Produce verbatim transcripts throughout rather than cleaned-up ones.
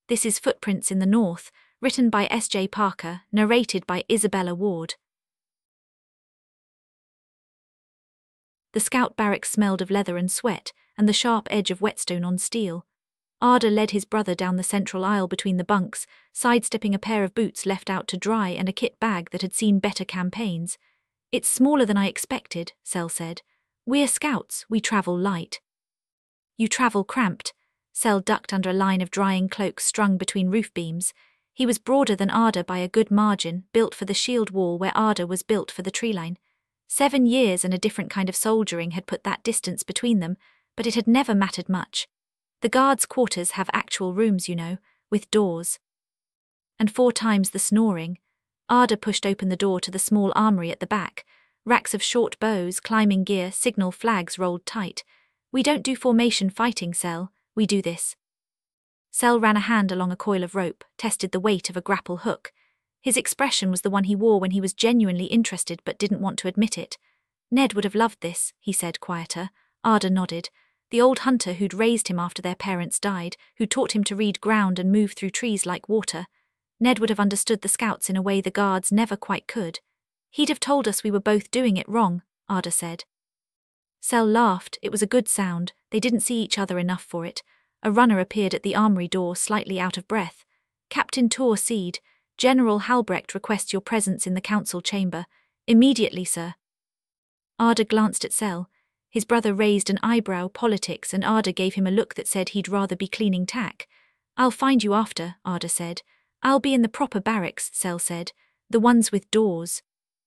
This is Footprints in the North, written by S J Parker, narrated by Isabella Ward. The scout barracks smelled of leather and sweat, and the sharp edge of whetstone on steel. Arda led his brother down the central aisle between the bunks, sidestepping a pair of boots left out to dry and a kit bag that had seen better campaigns. "It's smaller than I expected," Sel said. "We're scouts, we travel light." "You travel cramped." Sel ducked under a line of drying cloaks strung between roof beams. He was broader than Arda by a good margin, built for the shield wall where Arda was built for the treeline. Seven years and a different kind of soldiering had put that distance between them, but it had never mattered much. The guards' quarters have actual rooms, you know, with doors. And four times the snoring. Arda pushed open the door to the small armory at the back. Racks of short bows, climbing gear, signal flags rolled tight. "We don't do formation fighting, Sel, we do this." Sel ran a hand along a coil of rope, tested the weight of a grapple hook. His expression was the one he wore when he was genuinely interested but didn't want to admit it. "Ned would have loved this," he said, quieter. Arda nodded. The old hunter who'd raised him after their parents died, who taught him to read ground and move through trees like water. Ned would have understood the scouts in a way the guards never quite could. "He'd have told us we were both doing it wrong," Arda said. Sel laughed. It was a good sound. They didn't see each other enough for it. A runner appeared at the armory door, slightly out of breath. "Captain Tor Seed, General Halbrecht requests your presence in the council chamber. Immediately, sir." Arda glanced at Sel. His brother raised an eyebrow. Politics, and Arda gave him a look that said he'd rather be cleaning tack. "I'll find you after," Arda said. "I'll be in the proper barracks," Sel said. "The ones with doors."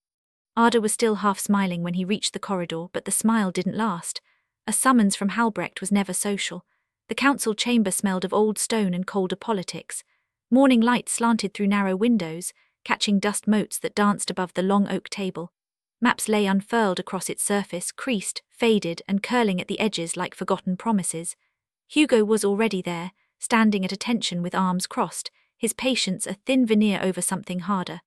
Arda was still half smiling when he reached the corridor, but the smile didn't last. A summons from Halbrecht was never social. The council chamber smelled of old stone and colder politics. Morning light slanted through narrow windows, catching dust motes that danced above the long oak table. Maps lay unfurled across its surface, creased, faded, and curling at the edges like forgotten promises. Hugo was already there, standing at attention with arms crossed, his patience a thin veneer over something harder.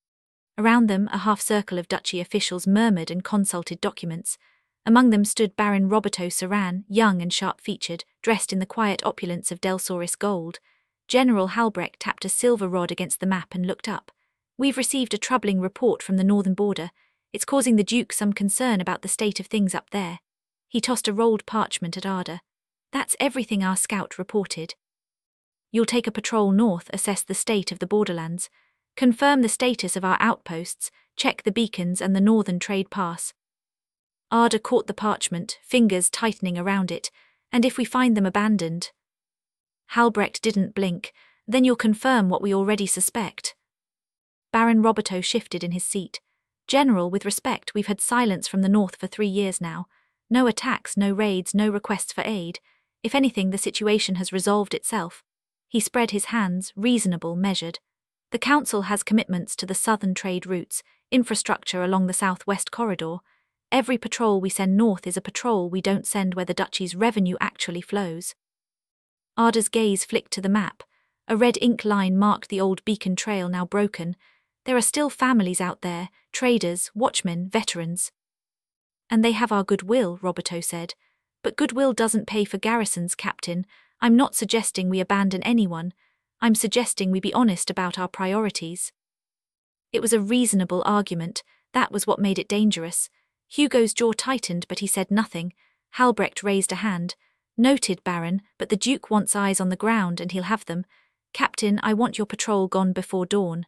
Around them, a half-circle of duchy officials murmured and consulted documents. Among them stood Baron Roberto Saran, young and sharp-featured, dressed in the quiet opulence of Delsaurus gold. General Halbrecht tapped a silver rod against the map and looked up. "We've received a troubling report from the northern border. It's causing the Duke some concern about the state of things up there." He tossed a rolled parchment at Arda. "That's everything our scout reported. You'll take a patrol north, assess the state of the borderlands, confirm the status of our outposts, check the beacons and the northern trade pass." Arda caught the parchment, fingers tightening around it. "And if we find them abandoned?" Halbrecht didn't blink. "Then you'll confirm what we already suspect." Baron Roberto shifted in his seat. "General, with respect, we've had silence from the north for three years now. No attacks, no raids, no requests for aid. If anything, the situation has resolved itself." He spread his hands, reasonable, measured. "The council has commitments to the southern trade routes, infrastructure along the southwest corridor. Every patrol we send north is a patrol we don't send where the duchy's revenue actually flows." Arda's gaze flicked to the map. A red ink line marked the old beacon trail, now broken. "There are still families out there, traders, watchmen, veterans." "And they have our goodwill," Roberto said. "But goodwill doesn't pay for garrisons, Captain. I'm not suggesting we abandon anyone. I'm suggesting we be honest about our priorities." It was a reasonable argument. That was what made it dangerous. Hugo's jaw tightened, but he said nothing. Halbrecht raised a hand. "Noted, Baron, but the Duke wants eyes on the ground and he'll have them. Captain, I want your patrol gone before dawn."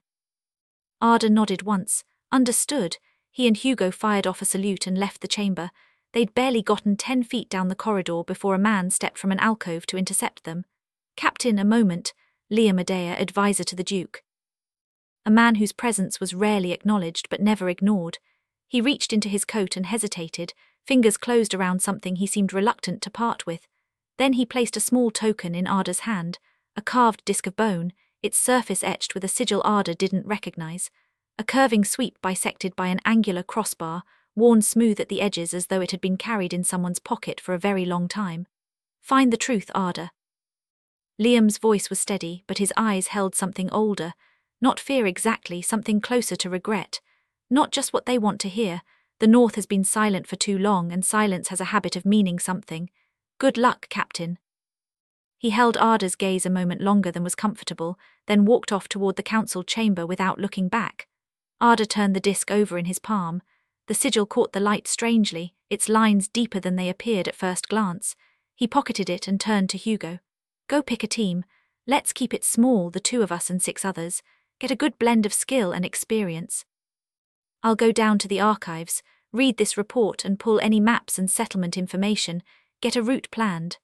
Arda nodded once. "Understood." He and Hugo fired off a salute and left the chamber. They'd barely gotten ten feet down the corridor before a man stepped from an alcove to intercept them. "Captain, a moment." Liam Adair, advisor to the Duke. A man whose presence was rarely acknowledged but never ignored. He reached into his coat and hesitated, fingers closed around something he seemed reluctant to part with. Then he placed a small token in Arda's hand, a carved disc of bone, its surface etched with a sigil Arda didn't recognize. A curving sweep bisected by an angular crossbar, worn smooth at the edges as though it had been carried in someone's pocket for a very long time. "Find the truth, Arda." Liam's voice was steady, but his eyes held something older. Not fear exactly, something closer to regret. Not just what they want to hear. The North has been silent for too long, and silence has a habit of meaning something. "Good luck, Captain." He held Arda's gaze a moment longer than was comfortable, then walked off toward the council chamber without looking back. Arda turned the disc over in his palm. The sigil caught the light strangely, its lines deeper than they appeared at first glance. He pocketed it and turned to Hugo. Go pick a team. Let's keep it small, the two of us and six others. Get a good blend of skill and experience. I'll go down to the archives, read this report and pull any maps and settlement information, get a route planned.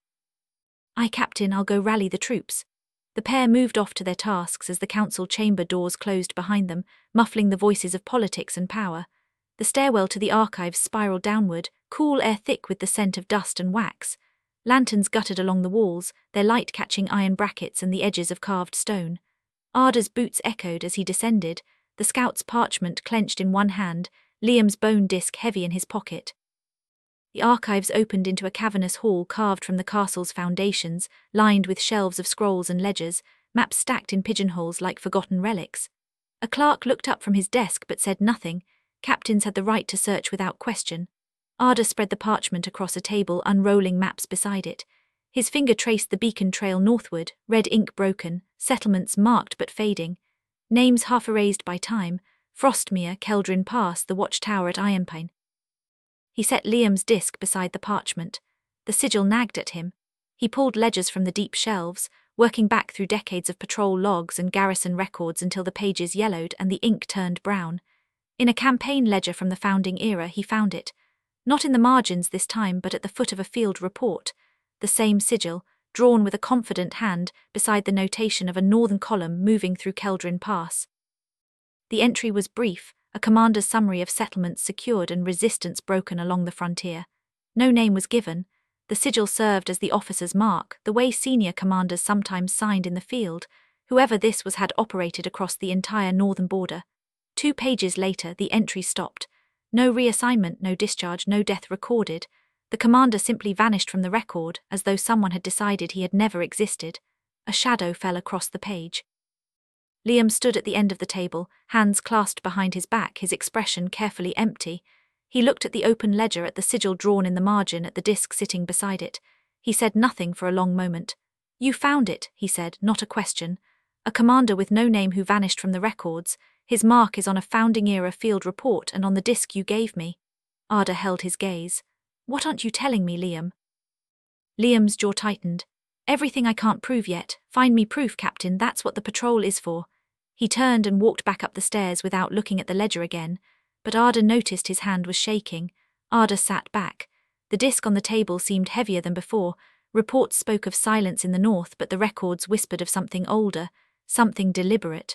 Aye, Captain, I'll go rally the troops. The pair moved off to their tasks as the council chamber doors closed behind them, muffling the voices of politics and power. The stairwell to the archives spiraled downward, cool air thick with the scent of dust and wax. Lanterns guttered along the walls, their light catching iron brackets and the edges of carved stone. Arda's boots echoed as he descended, the scout's parchment clenched in one hand, Liam's bone disc heavy in his pocket. The archives opened into a cavernous hall carved from the castle's foundations, lined with shelves of scrolls and ledgers, maps stacked in pigeonholes like forgotten relics. A clerk looked up from his desk but said nothing. Captains had the right to search without question. Arda spread the parchment across a table, unrolling maps beside it. His finger traced the beacon trail northward, red ink broken, settlements marked but fading. Names half erased by time: Frostmere, Keldrin Pass, the watchtower at Ironpine. He set Liam's disc beside the parchment. The sigil nagged at him. He pulled ledgers from the deep shelves, working back through decades of patrol logs and garrison records until the pages yellowed and the ink turned brown. In a campaign ledger from the founding era he found it. Not in the margins this time, but at the foot of a field report. The same sigil, drawn with a confident hand, beside the notation of a northern column moving through Keldrin Pass. The entry was brief, a commander's summary of settlements secured and resistance broken along the frontier. No name was given. The sigil served as the officer's mark, the way senior commanders sometimes signed in the field. Whoever this was had operated across the entire northern border. Two pages later, the entry stopped. No reassignment, no discharge, no death recorded. The commander simply vanished from the record, as though someone had decided he had never existed. A shadow fell across the page. Liam stood at the end of the table, hands clasped behind his back, his expression carefully empty. He looked at the open ledger, at the sigil drawn in the margin, at the disc sitting beside it. He said nothing for a long moment. You found it, he said, not a question. A commander with no name who vanished from the records. His mark is on a founding-era field report and on the disc you gave me. Arda held his gaze. What aren't you telling me, Liam? Liam's jaw tightened. Everything I can't prove yet. Find me proof, Captain, that's what the patrol is for. He turned and walked back up the stairs without looking at the ledger again, but Arda noticed his hand was shaking. Arda sat back. The disc on the table seemed heavier than before. Reports spoke of silence in the north, but the records whispered of something older, something deliberate.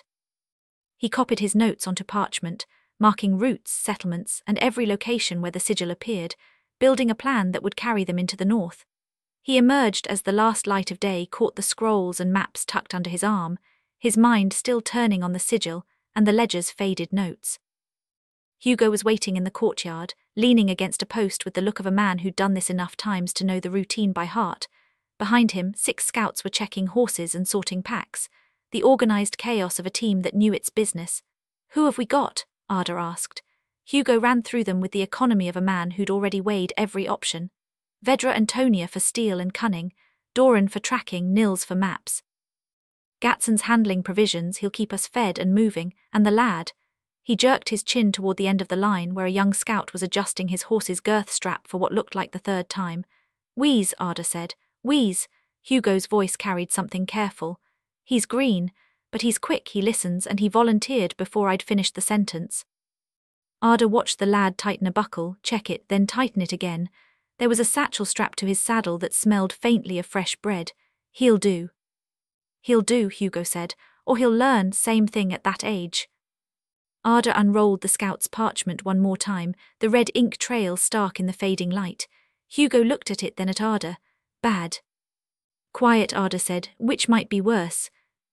He copied his notes onto parchment, marking routes, settlements, and every location where the sigil appeared, building a plan that would carry them into the north. He emerged as the last light of day caught the scrolls and maps tucked under his arm, his mind still turning on the sigil and the ledger's faded notes. Hugo was waiting in the courtyard, leaning against a post with the look of a man who'd done this enough times to know the routine by heart. Behind him, six scouts were checking horses and sorting packs, the organized chaos of a team that knew its business. Who have we got? Arda asked. Hugo ran through them with the economy of a man who'd already weighed every option. Vedra and Tonia for steel and cunning, Doran for tracking, Nils for maps. Gatson's handling provisions, he'll keep us fed and moving, and the lad. He jerked his chin toward the end of the line where a young scout was adjusting his horse's girth strap for what looked like the third time. Wheeze, Arda said. Wheeze. Hugo's voice carried something careful. He's green, but he's quick, he listens, and he volunteered before I'd finished the sentence. Arda watched the lad tighten a buckle, check it, then tighten it again. There was a satchel strapped to his saddle that smelled faintly of fresh bread. He'll do. He'll do, Hugo said, or he'll learn, same thing at that age. Arda unrolled the scout's parchment one more time, the red ink trail stark in the fading light. Hugo looked at it, then at Arda. Bad. Quiet, Arda said, which might be worse.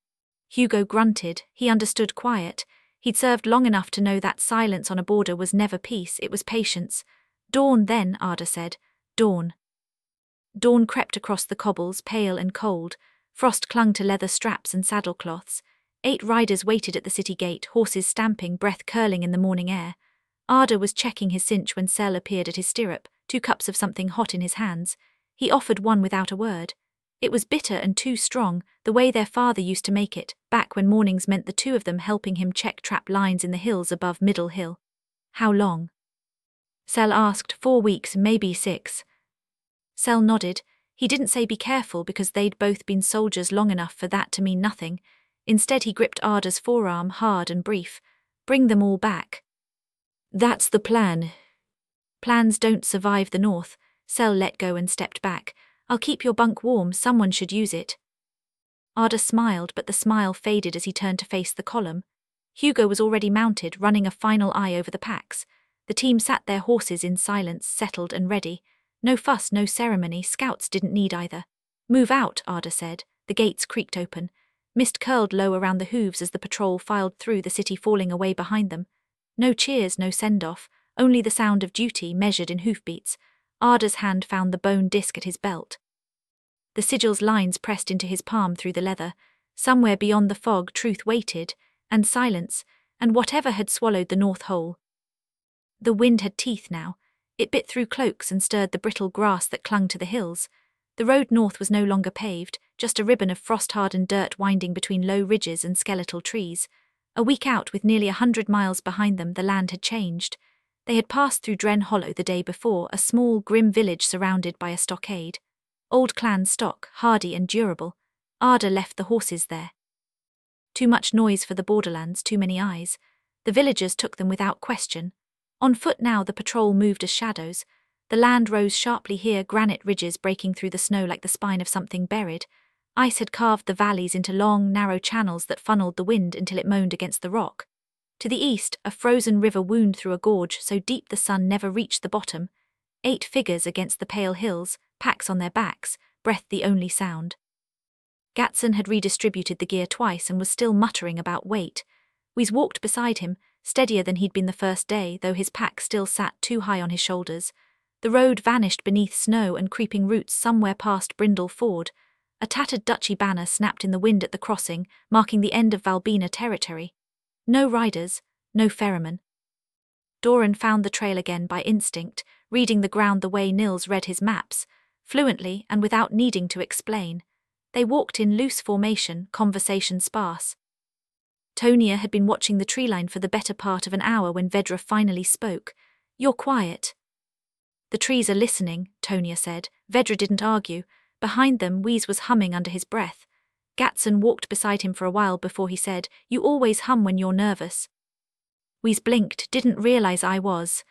Hugo grunted. He understood quiet. He'd served long enough to know that silence on a border was never peace, it was patience. Dawn then, Arda said. Dawn. Dawn crept across the cobbles, pale and cold. Frost clung to leather straps and saddlecloths. Eight riders waited at the city gate, horses stamping, breath curling in the morning air. Arda was checking his cinch when Sel appeared at his stirrup, two cups of something hot in his hands. He offered one without a word. It was bitter and too strong, the way their father used to make it, back when mornings meant the two of them helping him check trap lines in the hills above Middle Hill. How long? Sel asked. Four weeks, maybe six. Sel nodded. He didn't say be careful because they'd both been soldiers long enough for that to mean nothing. Instead he gripped Arda's forearm hard and brief. Bring them all back. That's the plan. Plans don't survive the North. Sel let go and stepped back. I'll keep your bunk warm, someone should use it. Arda smiled, but the smile faded as he turned to face the column. Hugo was already mounted, running a final eye over the packs. The team sat their horses in silence, settled and ready. No fuss, no ceremony, scouts didn't need either. Move out, Arda said. The gates creaked open. Mist curled low around the hooves as the patrol filed through, the city falling away behind them. No cheers, no send-off, only the sound of duty measured in hoofbeats. Arda's hand found the bone disc at his belt. The sigil's lines pressed into his palm through the leather. Somewhere beyond the fog, truth waited, and silence, and whatever had swallowed the North whole. The wind had teeth now. It bit through cloaks and stirred the brittle grass that clung to the hills. The road north was no longer paved, just a ribbon of frost-hardened dirt winding between low ridges and skeletal trees. A week out, with nearly a hundred miles behind them, the land had changed. They had passed through Dren Hollow the day before, a small, grim village surrounded by a stockade. Old clan stock, hardy and durable. Arda left the horses there. Too much noise for the borderlands, too many eyes. The villagers took them without question. On foot now, the patrol moved as shadows. The land rose sharply here, granite ridges breaking through the snow like the spine of something buried. Ice had carved the valleys into long, narrow channels that funneled the wind until it moaned against the rock. To the east, a frozen river wound through a gorge so deep the sun never reached the bottom. Eight figures against the pale hills, packs on their backs, breath the only sound. Gatson had redistributed the gear twice and was still muttering about weight. Weez walked beside him, steadier than he'd been the first day, though his pack still sat too high on his shoulders. The road vanished beneath snow and creeping roots somewhere past Brindle Ford. A tattered duchy banner snapped in the wind at the crossing, marking the end of Valbina territory. No riders, no ferryman. Doran found the trail again by instinct, reading the ground the way Nils read his maps, fluently and without needing to explain. They walked in loose formation, conversation sparse. Tonia had been watching the tree line for the better part of an hour when Vedra finally spoke. You're quiet. The trees are listening, Tonia said. Vedra didn't argue. Behind them, Weez was humming under his breath. Gatson walked beside him for a while before he said, You always hum when you're nervous. Weez blinked, didn't realize I was.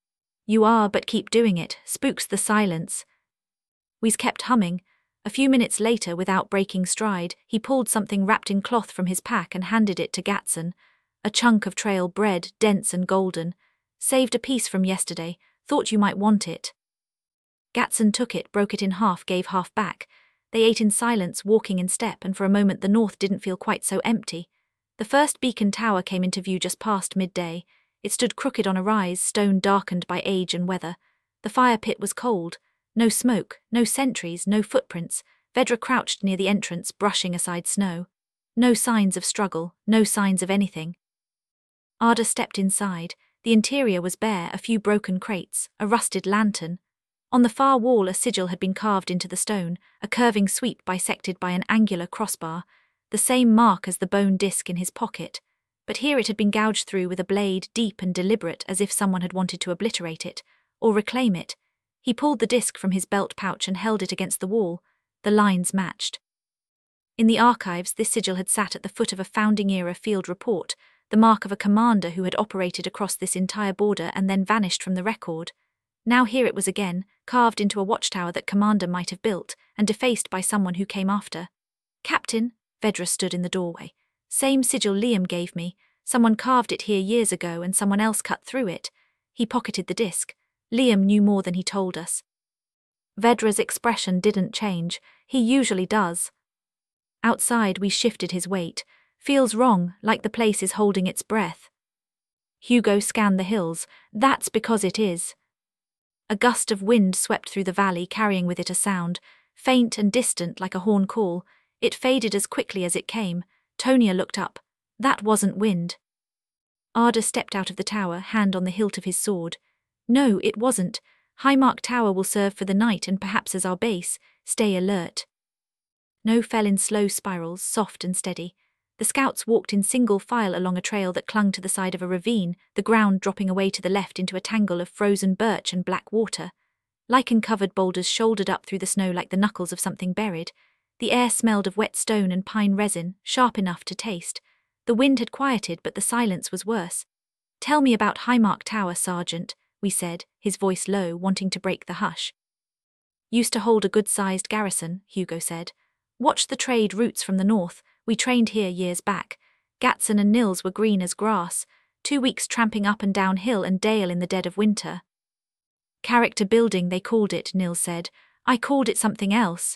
You are, but keep doing it, spooks the silence. Weez kept humming. A few minutes later, without breaking stride, he pulled something wrapped in cloth from his pack and handed it to Gatson. A chunk of trail bread, dense and golden. Saved a piece from yesterday, thought you might want it. Gatson took it, broke it in half, gave half back. They ate in silence, walking in step, and for a moment the north didn't feel quite so empty. The first beacon tower came into view just past midday. It stood crooked on a rise, stone darkened by age and weather. The fire pit was cold. No smoke, no sentries, no footprints. Vedra crouched near the entrance, brushing aside snow. No signs of struggle, no signs of anything. Arda stepped inside. The interior was bare, a few broken crates, a rusted lantern. On the far wall a sigil had been carved into the stone, a curving sweep bisected by an angular crossbar, the same mark as the bone disc in his pocket, but here it had been gouged through with a blade, deep and deliberate, as if someone had wanted to obliterate it, or reclaim it. He pulled the disc from his belt pouch and held it against the wall. The lines matched. In the archives, this sigil had sat at the foot of a founding-era field report, the mark of a commander who had operated across this entire border and then vanished from the record. Now here it was again, carved into a watchtower that Commander might have built, and defaced by someone who came after. Captain, Vedra stood in the doorway. Same sigil Liam gave me. Someone carved it here years ago and someone else cut through it. He pocketed the disc. Liam knew more than he told us. Vedra's expression didn't change. He usually does. Outside, we shifted his weight. Feels wrong, like the place is holding its breath. Hugo scanned the hills. That's because it is. A gust of wind swept through the valley, carrying with it a sound, faint and distant like a horn call. It faded as quickly as it came. Tonia looked up. That wasn't wind. Arda stepped out of the tower, hand on the hilt of his sword. No, it wasn't. Highmark Tower will serve for the night and perhaps as our base. Stay alert. No fell in slow spirals, soft and steady. The scouts walked in single file along a trail that clung to the side of a ravine, the ground dropping away to the left into a tangle of frozen birch and black water. Lichen-covered boulders shouldered up through the snow like the knuckles of something buried. The air smelled of wet stone and pine resin, sharp enough to taste. The wind had quieted, but the silence was worse. "Tell me about Highmark Tower, Sergeant," we said, his voice low, wanting to break the hush. "Used to hold a good-sized garrison," Hugo said. "Watched the trade routes from the north. We trained here years back. Gatson and Nils were green as grass. Two weeks tramping up and down hill and dale in the dead of winter." "Character building, they called it," Nils said. "I called it something else."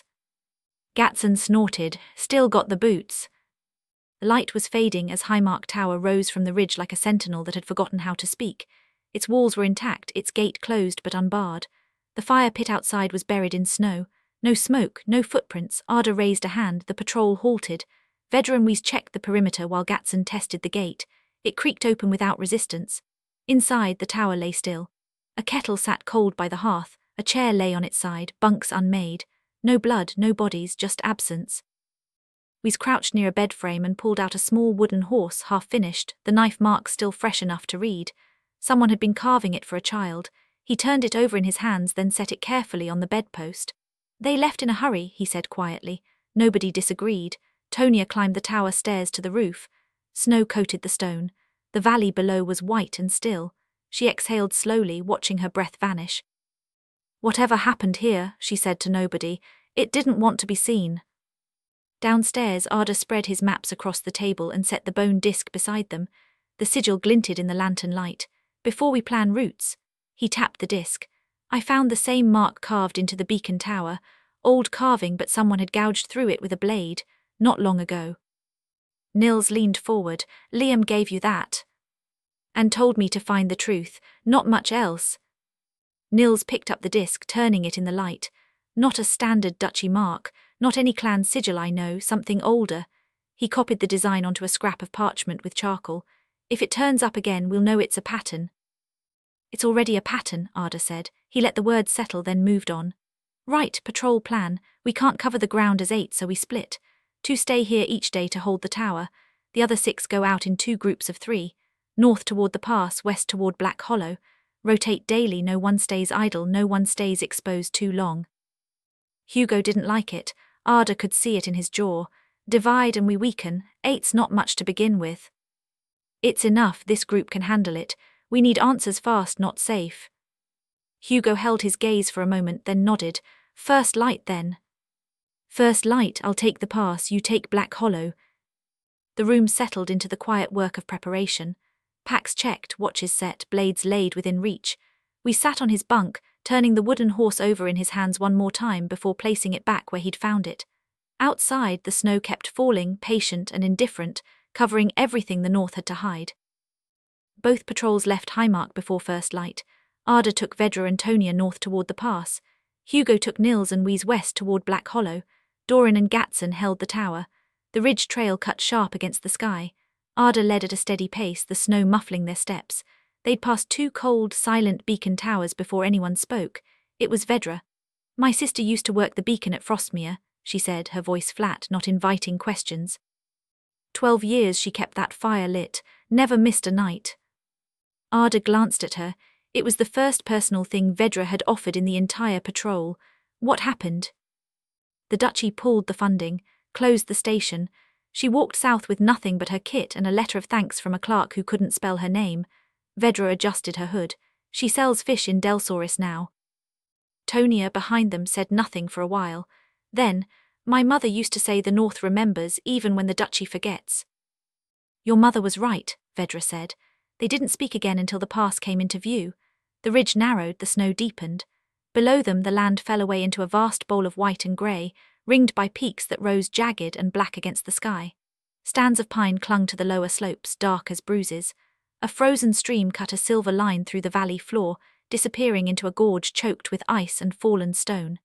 Gatson snorted. "Still got the boots." The light was fading as Highmark Tower rose from the ridge like a sentinel that had forgotten how to speak. Its walls were intact, its gate closed but unbarred. The fire pit outside was buried in snow. No smoke, no footprints. Arda raised a hand, the patrol halted. Vedra and Weiss checked the perimeter while Gatson tested the gate. It creaked open without resistance. Inside, the tower lay still. A kettle sat cold by the hearth, a chair lay on its side, bunks unmade. No blood, no bodies, just absence. Weiss crouched near a bed frame and pulled out a small wooden horse, half-finished, the knife mark still fresh enough to read. Someone had been carving it for a child. He turned it over in his hands, then set it carefully on the bedpost. "They left in a hurry," he said quietly. Nobody disagreed. Tonia climbed the tower stairs to the roof. Snow coated the stone. The valley below was white and still. She exhaled slowly, watching her breath vanish. "Whatever happened here," she said to nobody, "it didn't want to be seen." Downstairs, Arda spread his maps across the table and set the bone disc beside them. The sigil glinted in the lantern light. "Before we plan routes," he tapped the disc. "I found the same mark carved into the beacon tower. Old carving, but someone had gouged through it with a blade. Not long ago." Nils leaned forward. "Liam gave you that?" "And told me to find the truth. Not much else." Nils picked up the disc, turning it in the light. "Not a standard duchy mark. Not any clan sigil I know, something older." He copied the design onto a scrap of parchment with charcoal. "If it turns up again, we'll know it's a pattern." "It's already a pattern," Arda said. He let the words settle, then moved on. "Right, patrol plan. We can't cover the ground as eight, so we split. Two stay here each day to hold the tower. The other six go out in two groups of three. North toward the pass, west toward Black Hollow. Rotate daily, no one stays idle, no one stays exposed too long." Hugo didn't like it. Arda could see it in his jaw. "Divide and we weaken. Eight's not much to begin with." "It's enough, this group can handle it. We need answers fast, not safe." Hugo held his gaze for a moment, then nodded. "First light, then." "First light, I'll take the pass, you take Black Hollow." The room settled into the quiet work of preparation. Packs checked, watches set, blades laid within reach. We sat on his bunk, turning the wooden horse over in his hands one more time before placing it back where he'd found it. Outside, the snow kept falling, patient and indifferent, covering everything the north had to hide. Both patrols left Highmark before first light. Arda took Vedra and Tonia north toward the pass. Hugo took Nils and Weiss west toward Black Hollow. Doran and Gatson held the tower. The ridge trail cut sharp against the sky. Arda led at a steady pace, the snow muffling their steps. They'd passed two cold, silent beacon towers before anyone spoke. It was Vedra. "My sister used to work the beacon at Frostmere," she said, her voice flat, not inviting questions. Twelve years she kept that fire lit, never missed a night. Arda glanced at her. It was the first personal thing Vedra had offered in the entire patrol. "What happened?" "The duchy pulled the funding, closed the station. She walked south with nothing but her kit and a letter of thanks from a clerk who couldn't spell her name." Vedra adjusted her hood. "She sells fish in Delsaurus now." Tonia, behind them, said nothing for a while. Then, "My mother used to say the North remembers even when the duchy forgets." "Your mother was right," Vedra said. They didn't speak again until the pass came into view. The ridge narrowed, the snow deepened. Below them, the land fell away into a vast bowl of white and grey, ringed by peaks that rose jagged and black against the sky. Stands of pine clung to the lower slopes, dark as bruises. A frozen stream cut a silver line through the valley floor, disappearing into a gorge choked with ice and fallen stone.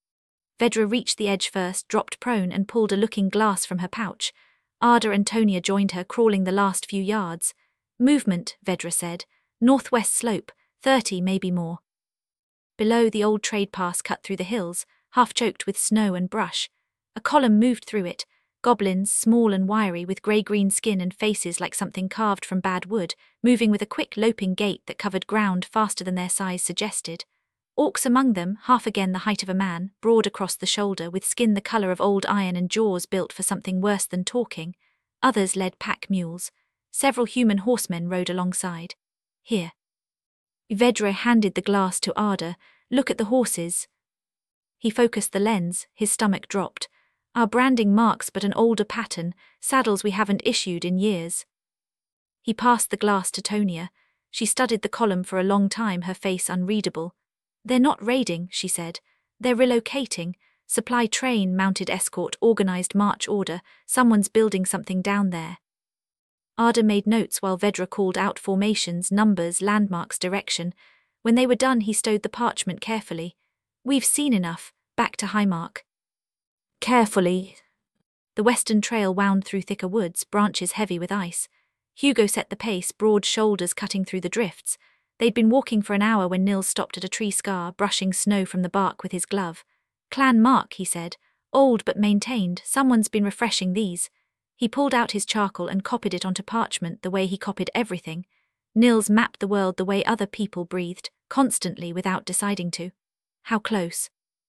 Vedra reached the edge first, dropped prone, and pulled a looking glass from her pouch. Arda and Tonia joined her, crawling the last few yards. "Movement," Vedra said. "Northwest slope, thirty, maybe more." Below, the old trade pass cut through the hills, half choked with snow and brush. A column moved through it, goblins, small and wiry with grey-green skin and faces like something carved from bad wood, moving with a quick loping gait that covered ground faster than their size suggested. Orcs among them, half again the height of a man, broad across the shoulder with skin the colour of old iron and jaws built for something worse than talking. Others led pack mules. Several human horsemen rode alongside. Here. Vedra handed the glass to Arda. Look at the horses. He focused the lens, his stomach dropped. Our branding marks but an older pattern, saddles we haven't issued in years. He passed the glass to Tonia. She studied the column for a long time, her face unreadable. They're not raiding, she said. They're relocating. Supply train, mounted escort, organized march order. Someone's building something down there. Arda made notes while Vedra called out formations, numbers, landmarks, direction. When they were done, he stowed the parchment carefully. We've seen enough. Back to Highmark. Carefully. The western trail wound through thicker woods, branches heavy with ice. Hugo set the pace, broad shoulders cutting through the drifts. They'd been walking for an hour when Nils stopped at a tree scar, brushing snow from the bark with his glove. Clan mark, he said. Old but maintained. Someone's been refreshing these. He pulled out his charcoal and copied it onto parchment the way he copied everything. Nils mapped the world the way other people breathed, constantly without deciding to. How close?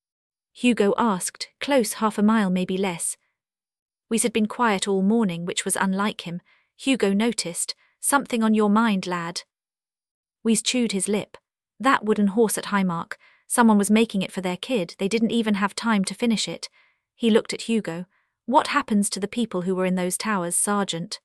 Hugo asked. Close, half a mile, maybe less. We's had been quiet all morning, which was unlike him. Hugo noticed. Something on your mind, lad. We's chewed his lip. That wooden horse at Highmark. Someone was making it for their kid. They didn't even have time to finish it. He looked at Hugo. What happens to the people who were in those towers, Sergeant?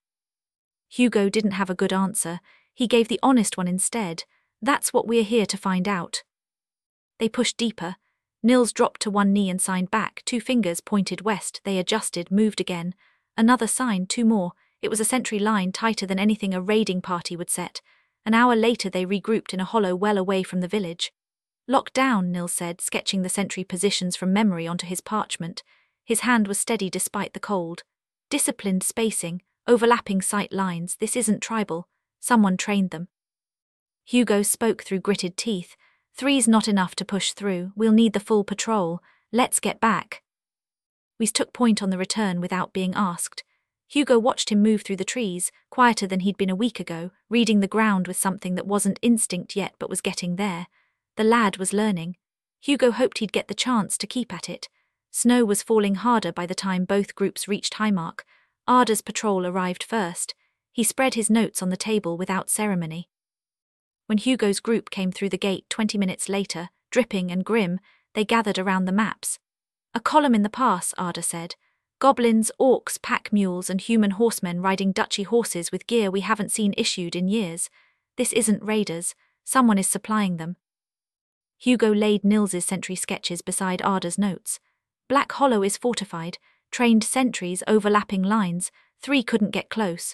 Hugo didn't have a good answer. He gave the honest one instead. That's what we're here to find out. They pushed deeper. Nils dropped to one knee and signed back. Two fingers pointed west. They adjusted, moved again. Another sign, two more. It was a sentry line tighter than anything a raiding party would set. An hour later they regrouped in a hollow well away from the village. Lock down, Nils said, sketching the sentry positions from memory onto his parchment. His hand was steady despite the cold. Disciplined spacing, overlapping sight lines. This isn't tribal. Someone trained them. Hugo spoke through gritted teeth. Three's not enough to push through. We'll need the full patrol. Let's get back. We took point on the return without being asked. Hugo watched him move through the trees, quieter than he'd been a week ago, reading the ground with something that wasn't instinct yet but was getting there. The lad was learning. Hugo hoped he'd get the chance to keep at it. Snow was falling harder by the time both groups reached Highmark. Arda's patrol arrived first. He spread his notes on the table without ceremony. When Hugo's group came through the gate twenty minutes later, dripping and grim, they gathered around the maps. A column in the pass, Arda said. Goblins, orcs, pack mules and human horsemen riding duchy horses with gear we haven't seen issued in years. This isn't raiders. Someone is supplying them. Hugo laid Nils's sentry sketches beside Arda's notes. Black Hollow is fortified, trained sentries, overlapping lines. Three couldn't get close.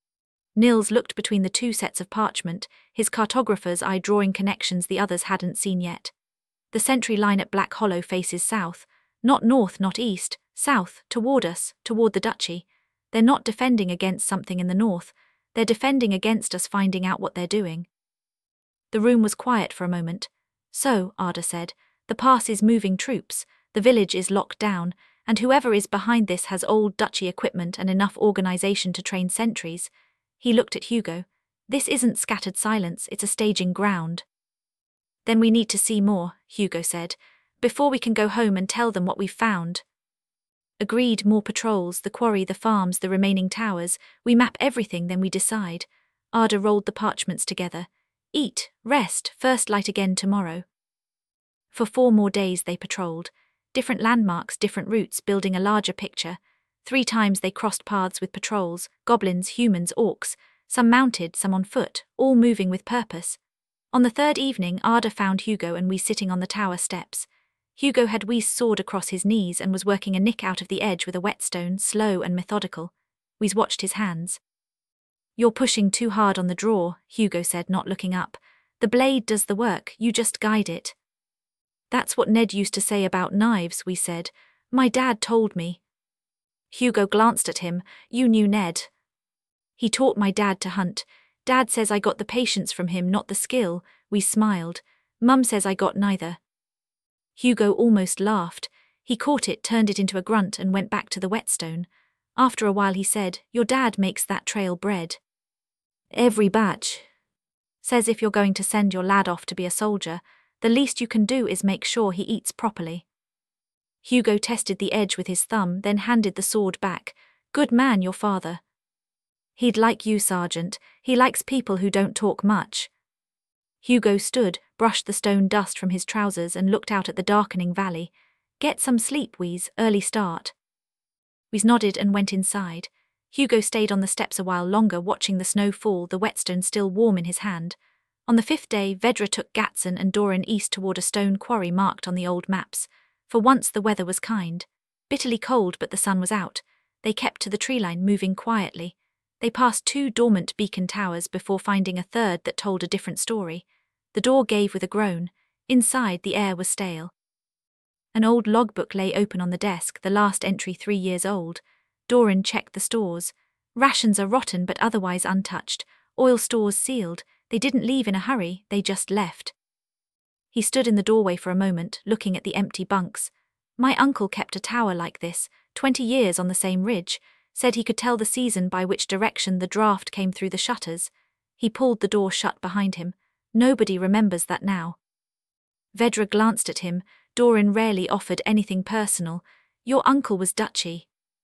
Nils looked between the two sets of parchment, his cartographer's eye drawing connections the others hadn't seen yet. The sentry line at Black Hollow faces south. Not north, not east. South, toward us, toward the duchy. They're not defending against something in the north. They're defending against us finding out what they're doing. The room was quiet for a moment. So, Arda said, the pass is moving troops, the village is locked down, and whoever is behind this has old duchy equipment and enough organization to train sentries. He looked at Hugo. This isn't scattered silence, it's a staging ground. Then we need to see more, Hugo said, before we can go home and tell them what we've found. Agreed, more patrols, the quarry, the farms, the remaining towers. We map everything, then we decide. Arda rolled the parchments together. Eat, rest, first light again tomorrow. For four more days they patrolled. Different landmarks, different routes, building a larger picture. Three times they crossed paths with patrols, goblins, humans, orcs, some mounted, some on foot, all moving with purpose. On the third evening, Arda found Hugo and we sitting on the tower steps. Hugo had Whis sword across his knees and was working a nick out of the edge with a whetstone, slow and methodical. Whis watched his hands. You're pushing too hard on the draw, Hugo said, not looking up. The blade does the work, you just guide it. That's what Ned used to say about knives, Whis said. My dad told me. Hugo glanced at him. You knew Ned. He taught my dad to hunt. Dad says I got the patience from him, not the skill. Whis smiled. Mum says I got neither. Hugo almost laughed. He caught it, turned it into a grunt, and went back to the whetstone. After a while he said, "Your dad makes that trail bread every batch. Says if you're going to send your lad off to be a soldier, the least you can do is make sure he eats properly." Hugo tested the edge with his thumb, then handed the sword back. "Good man, your father. He'd like you, Sergeant. He likes people who don't talk much." Hugo stood, brushed the stone dust from his trousers, and looked out at the darkening valley. "Get some sleep, Wheeze, early start." Wheeze nodded and went inside. Hugo stayed on the steps a while longer, watching the snow fall, the whetstone still warm in his hand. On the fifth day, Vedra took Gatson and Doran east toward a stone quarry marked on the old maps. For once the weather was kind. Bitterly cold, but the sun was out. They kept to the tree line, moving quietly. They passed two dormant beacon towers before finding a third that told a different story. The door gave with a groan. Inside, the air was stale. An old logbook lay open on the desk, the last entry three years old. Doran checked the stores. Rations are rotten but otherwise untouched. Oil stores sealed. They didn't leave in a hurry, they just left. He stood in the doorway for a moment, looking at the empty bunks. "My uncle kept a tower like this, twenty years on the same ridge. Said he could tell the season by which direction the draft came through the shutters." He pulled the door shut behind him. "Nobody remembers that now." Vedra glanced at him. Doran rarely offered anything personal. "Your uncle was Dutchy."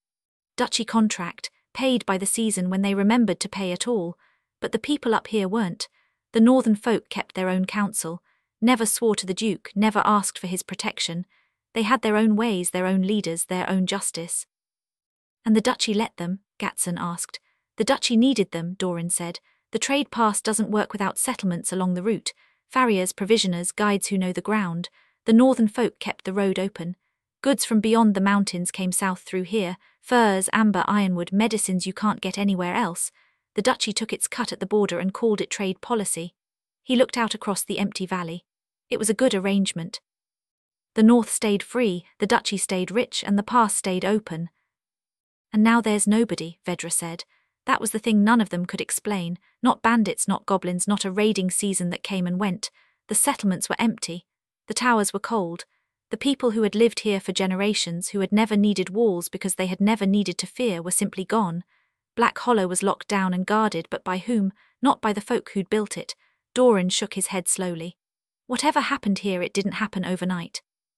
Dutchy contract, paid by the season when they remembered to pay at all. But the people up here weren't. The northern folk kept their own counsel, never swore to the Duke, never asked for his protection. They had their own ways, their own leaders, their own justice. "And the Duchy let them?" Gatson asked. "The Duchy needed them," Doran said. "The trade pass doesn't work without settlements along the route. Farriers, provisioners, guides who know the ground. The northern folk kept the road open. Goods from beyond the mountains came south through here, furs, amber, ironwood, medicines you can't get anywhere else. The Duchy took its cut at the border and called it trade policy." He looked out across the empty valley. It was a good arrangement. The north stayed free, the Duchy stayed rich, and the pass stayed open. "And now there's nobody," Vedra said. That was the thing none of them could explain. Not bandits, not goblins, not a raiding season that came and went. The settlements were empty. The towers were cold. The people who had lived here for generations, who had never needed walls because they had never needed to fear, were simply gone. Black Hollow was locked down and guarded, but by whom? Not by the folk who'd built it. Doran shook his head slowly. Whatever happened here, it didn't happen overnight.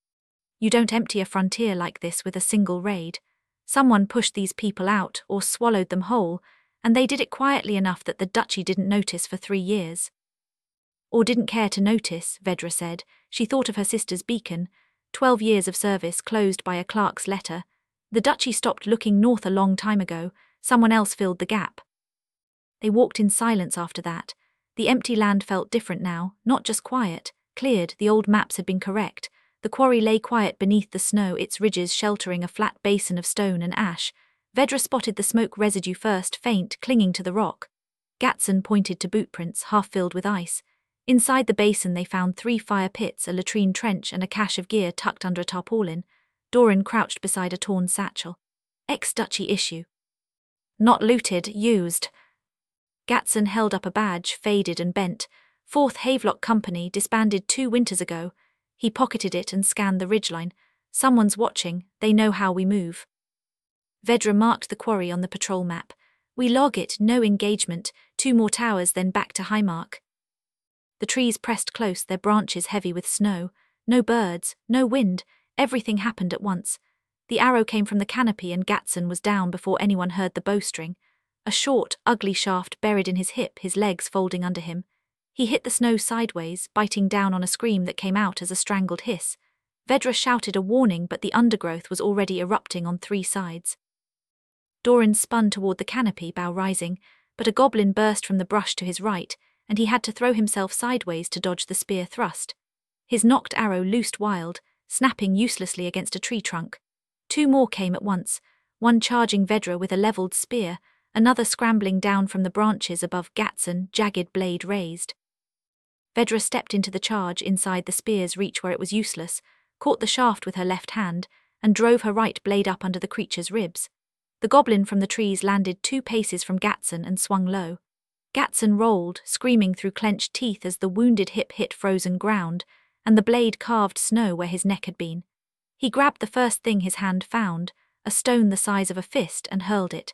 You don't empty a frontier like this with a single raid. Someone pushed these people out, or swallowed them whole, and they did it quietly enough that the Duchy didn't notice for three years. Or didn't care to notice, Vedra said. She thought of her sister's beacon. Twelve years of service closed by a clerk's letter. The Duchy stopped looking north a long time ago. Someone else filled the gap. They walked in silence after that. The empty land felt different now, not just quiet, cleared. The old maps had been correct. The quarry lay quiet beneath the snow, its ridges sheltering a flat basin of stone and ash. Vedra spotted the smoke residue first, faint, clinging to the rock. Gatson pointed to bootprints, half filled with ice. Inside the basin they found three fire pits, a latrine trench, and a cache of gear tucked under a tarpaulin. Doran crouched beside a torn satchel. Ex-Duchy issue. Not looted, used. Gatson held up a badge, faded and bent. Fourth Havelock Company, disbanded two winters ago. He pocketed it and scanned the ridgeline. Someone's watching, they know how we move. Vedra marked the quarry on the patrol map. We log it, no engagement, two more towers, then back to Highmark. The trees pressed close, their branches heavy with snow. No birds, no wind, everything happened at once. The arrow came from the canopy and Gatson was down before anyone heard the bowstring. A short, ugly shaft buried in his hip, his legs folding under him. He hit the snow sideways, biting down on a scream that came out as a strangled hiss. Vedra shouted a warning, but the undergrowth was already erupting on three sides. Doran spun toward the canopy, bow rising, but a goblin burst from the brush to his right, and he had to throw himself sideways to dodge the spear thrust. His knocked arrow loosed wild, snapping uselessly against a tree trunk. Two more came at once, one charging Vedra with a levelled spear, another scrambling down from the branches above Gatson, jagged blade raised. Vedra stepped into the charge inside the spear's reach where it was useless, caught the shaft with her left hand, and drove her right blade up under the creature's ribs. The goblin from the trees landed two paces from Gatson and swung low. Gatson rolled, screaming through clenched teeth as the wounded hip hit frozen ground, and the blade carved snow where his neck had been. He grabbed the first thing his hand found, a stone the size of a fist, and hurled it.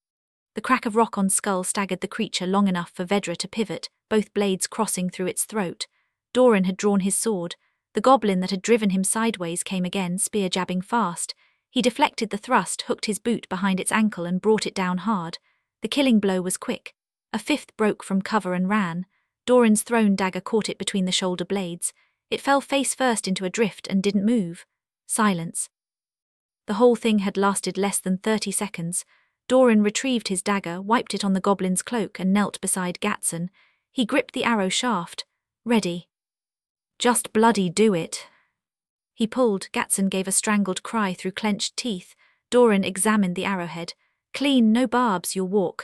The crack of rock on skull staggered the creature long enough for Vedra to pivot, both blades crossing through its throat. Doran had drawn his sword. The goblin that had driven him sideways came again, spear jabbing fast. He deflected the thrust, hooked his boot behind its ankle and brought it down hard. The killing blow was quick. A fifth broke from cover and ran. Doran's thrown dagger caught it between the shoulder blades. It fell face first into a drift and didn't move. Silence. The whole thing had lasted less than thirty seconds. Doran retrieved his dagger, wiped it on the goblin's cloak, and knelt beside Gatson. He gripped the arrow shaft. Ready. Just bloody do it. He pulled. Gatson gave a strangled cry through clenched teeth. Doran examined the arrowhead. Clean, no barbs, you'll walk.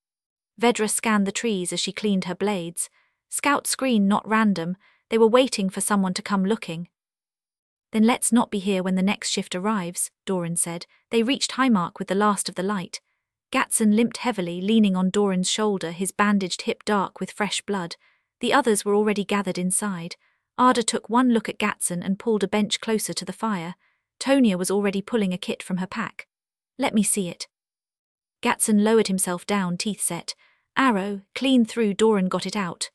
Vedra scanned the trees as she cleaned her blades. Scout screen not random. They were waiting for someone to come looking. Then let's not be here when the next shift arrives, Doran said. They reached Highmark with the last of the light. Gatson limped heavily, leaning on Doran's shoulder, his bandaged hip dark with fresh blood. The others were already gathered inside. Arda took one look at Gatson and pulled a bench closer to the fire. Tonia was already pulling a kit from her pack. Let me see it. Gatson lowered himself down, teeth set. Arrow, clean through. Doran got it out.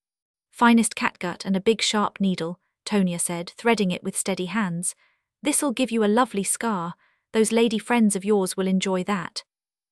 Finest catgut and a big sharp needle, Tonia said, threading it with steady hands. This'll give you a lovely scar. Those lady friends of yours will enjoy that.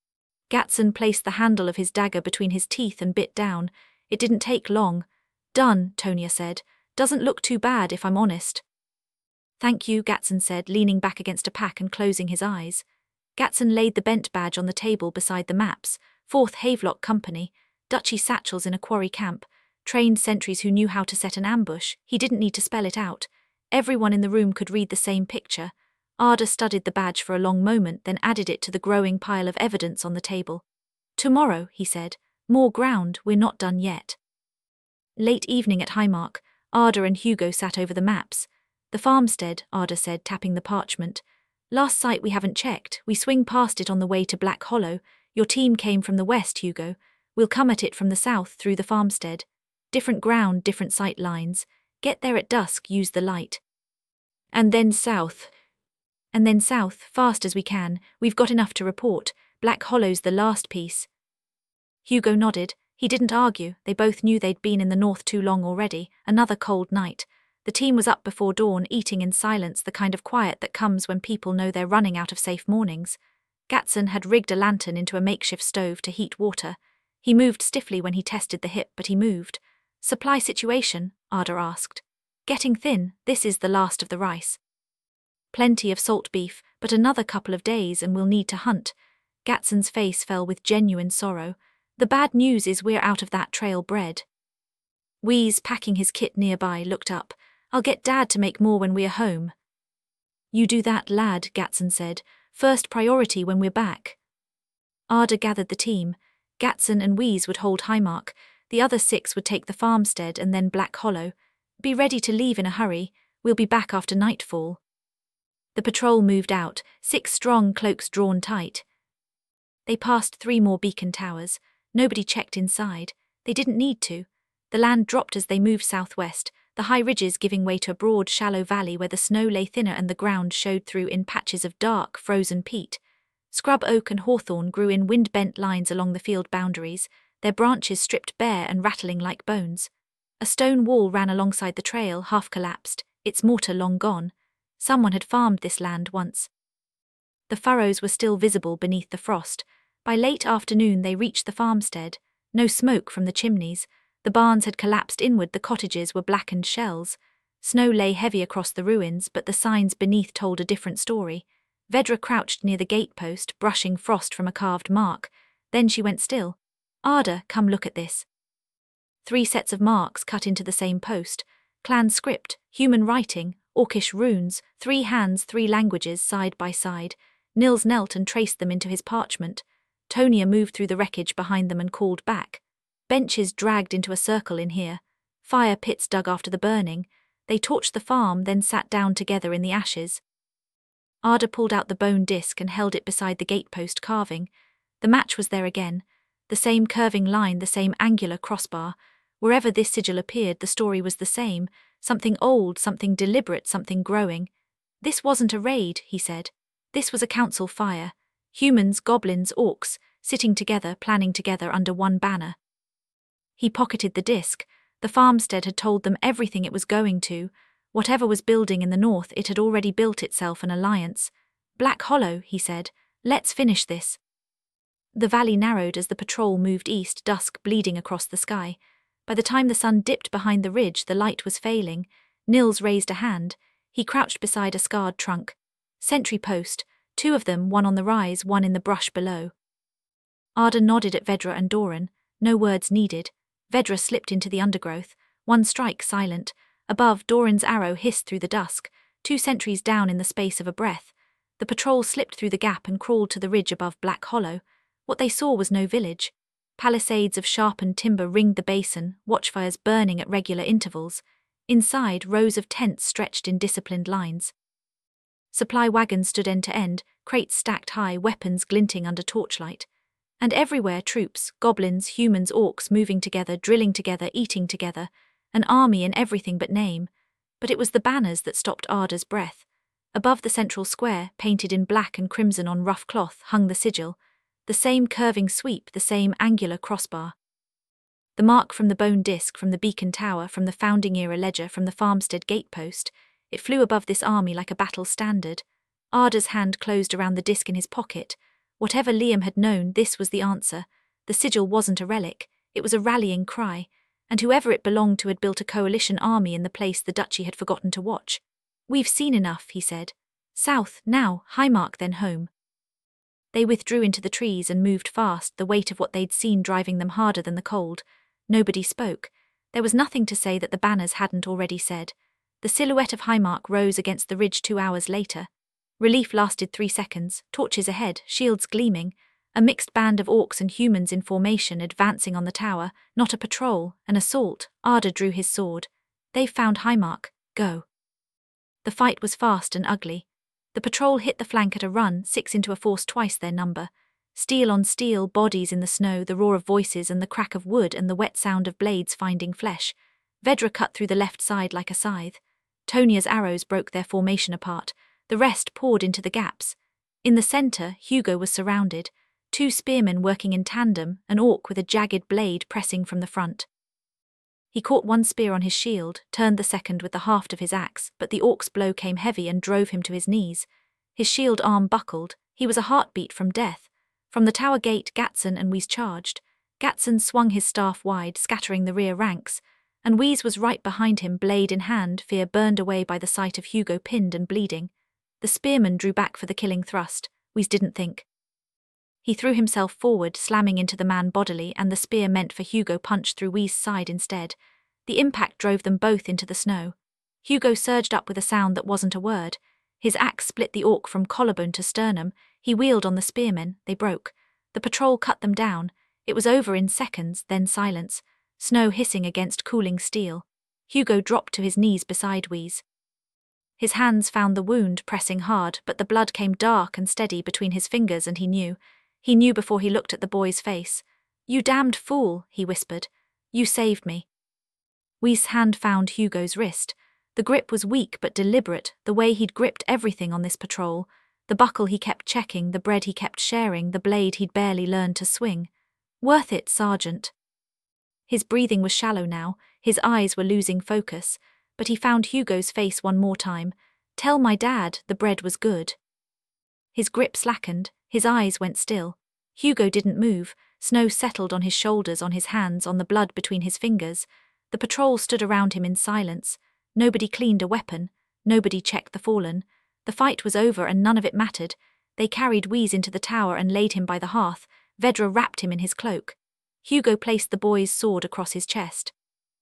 Gatson placed the handle of his dagger between his teeth and bit down. It didn't take long. Done, Tonia said. Doesn't look too bad if I'm honest. Thank you, Gatson said, leaning back against a pack and closing his eyes. Gatson laid the bent badge on the table beside the maps. Fourth Havelock Company, duchy satchels in a quarry camp, trained sentries who knew how to set an ambush. He didn't need to spell it out. Everyone in the room could read the same picture. Arda studied the badge for a long moment, then added it to the growing pile of evidence on the table. Tomorrow, he said. More ground, we're not done yet. Late evening at Highmark, Arda and Hugo sat over the maps. The farmstead, Arda said, tapping the parchment. Last sight we haven't checked. We swing past it on the way to Black Hollow. Your team came from the west, Hugo. We'll come at it from the south through the farmstead. Different ground, different sight lines. Get there at dusk, use the light. And then south. And then south, fast as we can. We've got enough to report. Black Hollow's the last piece. Hugo nodded. He didn't argue. They both knew they'd been in the north too long already. Another cold night. The team was up before dawn, eating in silence, the kind of quiet that comes when people know they're running out of safe mornings. Gatson had rigged a lantern into a makeshift stove to heat water. He moved stiffly when he tested the hip, but he moved. Supply situation? Arda asked. Getting thin. This is the last of the rice. Plenty of salt beef, but another couple of days and we'll need to hunt. Gatson's face fell with genuine sorrow. The bad news is we're out of that trail bread. Wheeze, packing his kit nearby, looked up. I'll get Dad to make more when we're home. You do that, lad, Gatson said. First priority when we're back. Arda gathered the team. Gatson and Wheeze would hold Highmark. The other six would take the farmstead and then Black Hollow. Be ready to leave in a hurry. We'll be back after nightfall. The patrol moved out, six strong, cloaks drawn tight. They passed three more beacon towers. Nobody checked inside. They didn't need to. The land dropped as they moved southwest, the high ridges giving way to a broad, shallow valley where the snow lay thinner and the ground showed through in patches of dark, frozen peat. Scrub oak and hawthorn grew in wind-bent lines along the field boundaries, their branches stripped bare and rattling like bones. A stone wall ran alongside the trail, half collapsed, its mortar long gone. Someone had farmed this land once. The furrows were still visible beneath the frost. By late afternoon they reached the farmstead. No smoke from the chimneys. The barns had collapsed inward, the cottages were blackened shells. Snow lay heavy across the ruins, but the signs beneath told a different story. Vedra crouched near the gatepost, brushing frost from a carved mark. Then she went still. Arda, come look at this. Three sets of marks cut into the same post. Clan script, human writing, Orcish runes, three hands, three languages, side by side. Nils knelt and traced them into his parchment. Tonia moved through the wreckage behind them and called back. Benches dragged into a circle in here. Fire pits dug after the burning. They torched the farm, then sat down together in the ashes. Arda pulled out the bone disc and held it beside the gatepost carving. The match was there again. The same curving line, the same angular crossbar. Wherever this sigil appeared, the story was the same. Something old, something deliberate, something growing. This wasn't a raid, he said. This was a council fire. Humans, goblins, orcs, sitting together, planning together under one banner. He pocketed the disc. The farmstead had told them everything it was going to. Whatever was building in the north, it had already built itself an alliance. Black Hollow, he said. Let's finish this. The valley narrowed as the patrol moved east, dusk bleeding across the sky. By the time the sun dipped behind the ridge, the light was failing. Nils raised a hand. He crouched beside a scarred trunk. Sentry post, two of them, one on the rise, one in the brush below. Arda nodded at Vedra and Doran. No words needed. Vedra slipped into the undergrowth. One strike silent. Above, Doran's arrow hissed through the dusk. Two sentries down in the space of a breath. The patrol slipped through the gap and crawled to the ridge above Black Hollow. What they saw was no village. Palisades of sharpened timber ringed the basin, watchfires burning at regular intervals. Inside, rows of tents stretched in disciplined lines. Supply wagons stood end to end, crates stacked high, weapons glinting under torchlight. And everywhere troops, goblins, humans, orcs moving together, drilling together, eating together. An army in everything but name. But it was the banners that stopped Arda's breath. Above the central square, painted in black and crimson on rough cloth, hung the sigil. The same curving sweep, the same angular crossbar. The mark from the bone disc, from the beacon tower, from the founding-era ledger, from the farmstead gatepost, it flew above this army like a battle standard. Arda's hand closed around the disc in his pocket. Whatever Liam had known, this was the answer. The sigil wasn't a relic, it was a rallying cry, and whoever it belonged to had built a coalition army in the place the duchy had forgotten to watch. "We've seen enough," he said. "South, now, Highmark, then home." They withdrew into the trees and moved fast, the weight of what they'd seen driving them harder than the cold. Nobody spoke. There was nothing to say that the banners hadn't already said. The silhouette of Highmark rose against the ridge two hours later. Relief lasted three seconds, torches ahead, shields gleaming, a mixed band of orcs and humans in formation advancing on the tower, not a patrol, an assault. Arda drew his sword. "They've found Highmark, go." The fight was fast and ugly. The patrol hit the flank at a run, six into a force twice their number. Steel on steel, bodies in the snow, the roar of voices and the crack of wood and the wet sound of blades finding flesh. Vedra cut through the left side like a scythe. Tonia's arrows broke their formation apart. The rest poured into the gaps. In the centre, Hugo was surrounded. Two spearmen working in tandem, an orc with a jagged blade pressing from the front. He caught one spear on his shield, turned the second with the haft of his axe, but the orc's blow came heavy and drove him to his knees. His shield arm buckled. He was a heartbeat from death. From the tower gate, Gatson and Wheeze charged. Gatson swung his staff wide, scattering the rear ranks, and Wheeze was right behind him, blade in hand, fear burned away by the sight of Hugo pinned and bleeding. The spearman drew back for the killing thrust. Wheeze didn't think. He threw himself forward, slamming into the man bodily, and the spear meant for Hugo punched through Wheeze's side instead. The impact drove them both into the snow. Hugo surged up with a sound that wasn't a word. His axe split the orc from collarbone to sternum. He wheeled on the spearmen. They broke. The patrol cut them down. It was over in seconds, then silence. Snow hissing against cooling steel. Hugo dropped to his knees beside Wheeze. His hands found the wound, pressing hard, but the blood came dark and steady between his fingers, and he knew. He knew before he looked at the boy's face. "You damned fool," he whispered. "You saved me." Wheeze's hand found Hugo's wrist. The grip was weak but deliberate, the way he'd gripped everything on this patrol. The buckle he kept checking, the bread he kept sharing, the blade he'd barely learned to swing. "Worth it, Sergeant." His breathing was shallow now, his eyes were losing focus, but he found Hugo's face one more time. "Tell my dad the bread was good." His grip slackened, his eyes went still. Hugo didn't move. Snow settled on his shoulders, on his hands, on the blood between his fingers. The patrol stood around him in silence. Nobody cleaned a weapon. Nobody checked the fallen. The fight was over and none of it mattered. They carried Wheeze into the tower and laid him by the hearth. Vedra wrapped him in his cloak. Hugo placed the boy's sword across his chest.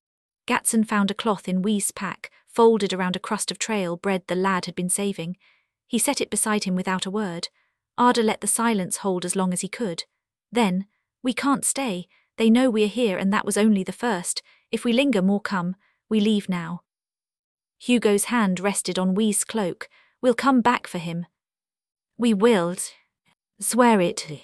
Gatson found a cloth in Wheeze's pack, folded around a crust of trail bread the lad had been saving. He set it beside him without a word. Arda let the silence hold as long as he could. Then, "We can't stay. They know we're here and that was only the first. If we linger, more come. We leave now." Hugo's hand rested on Wheeze's cloak. "We'll come back for him." "We will. Swear it.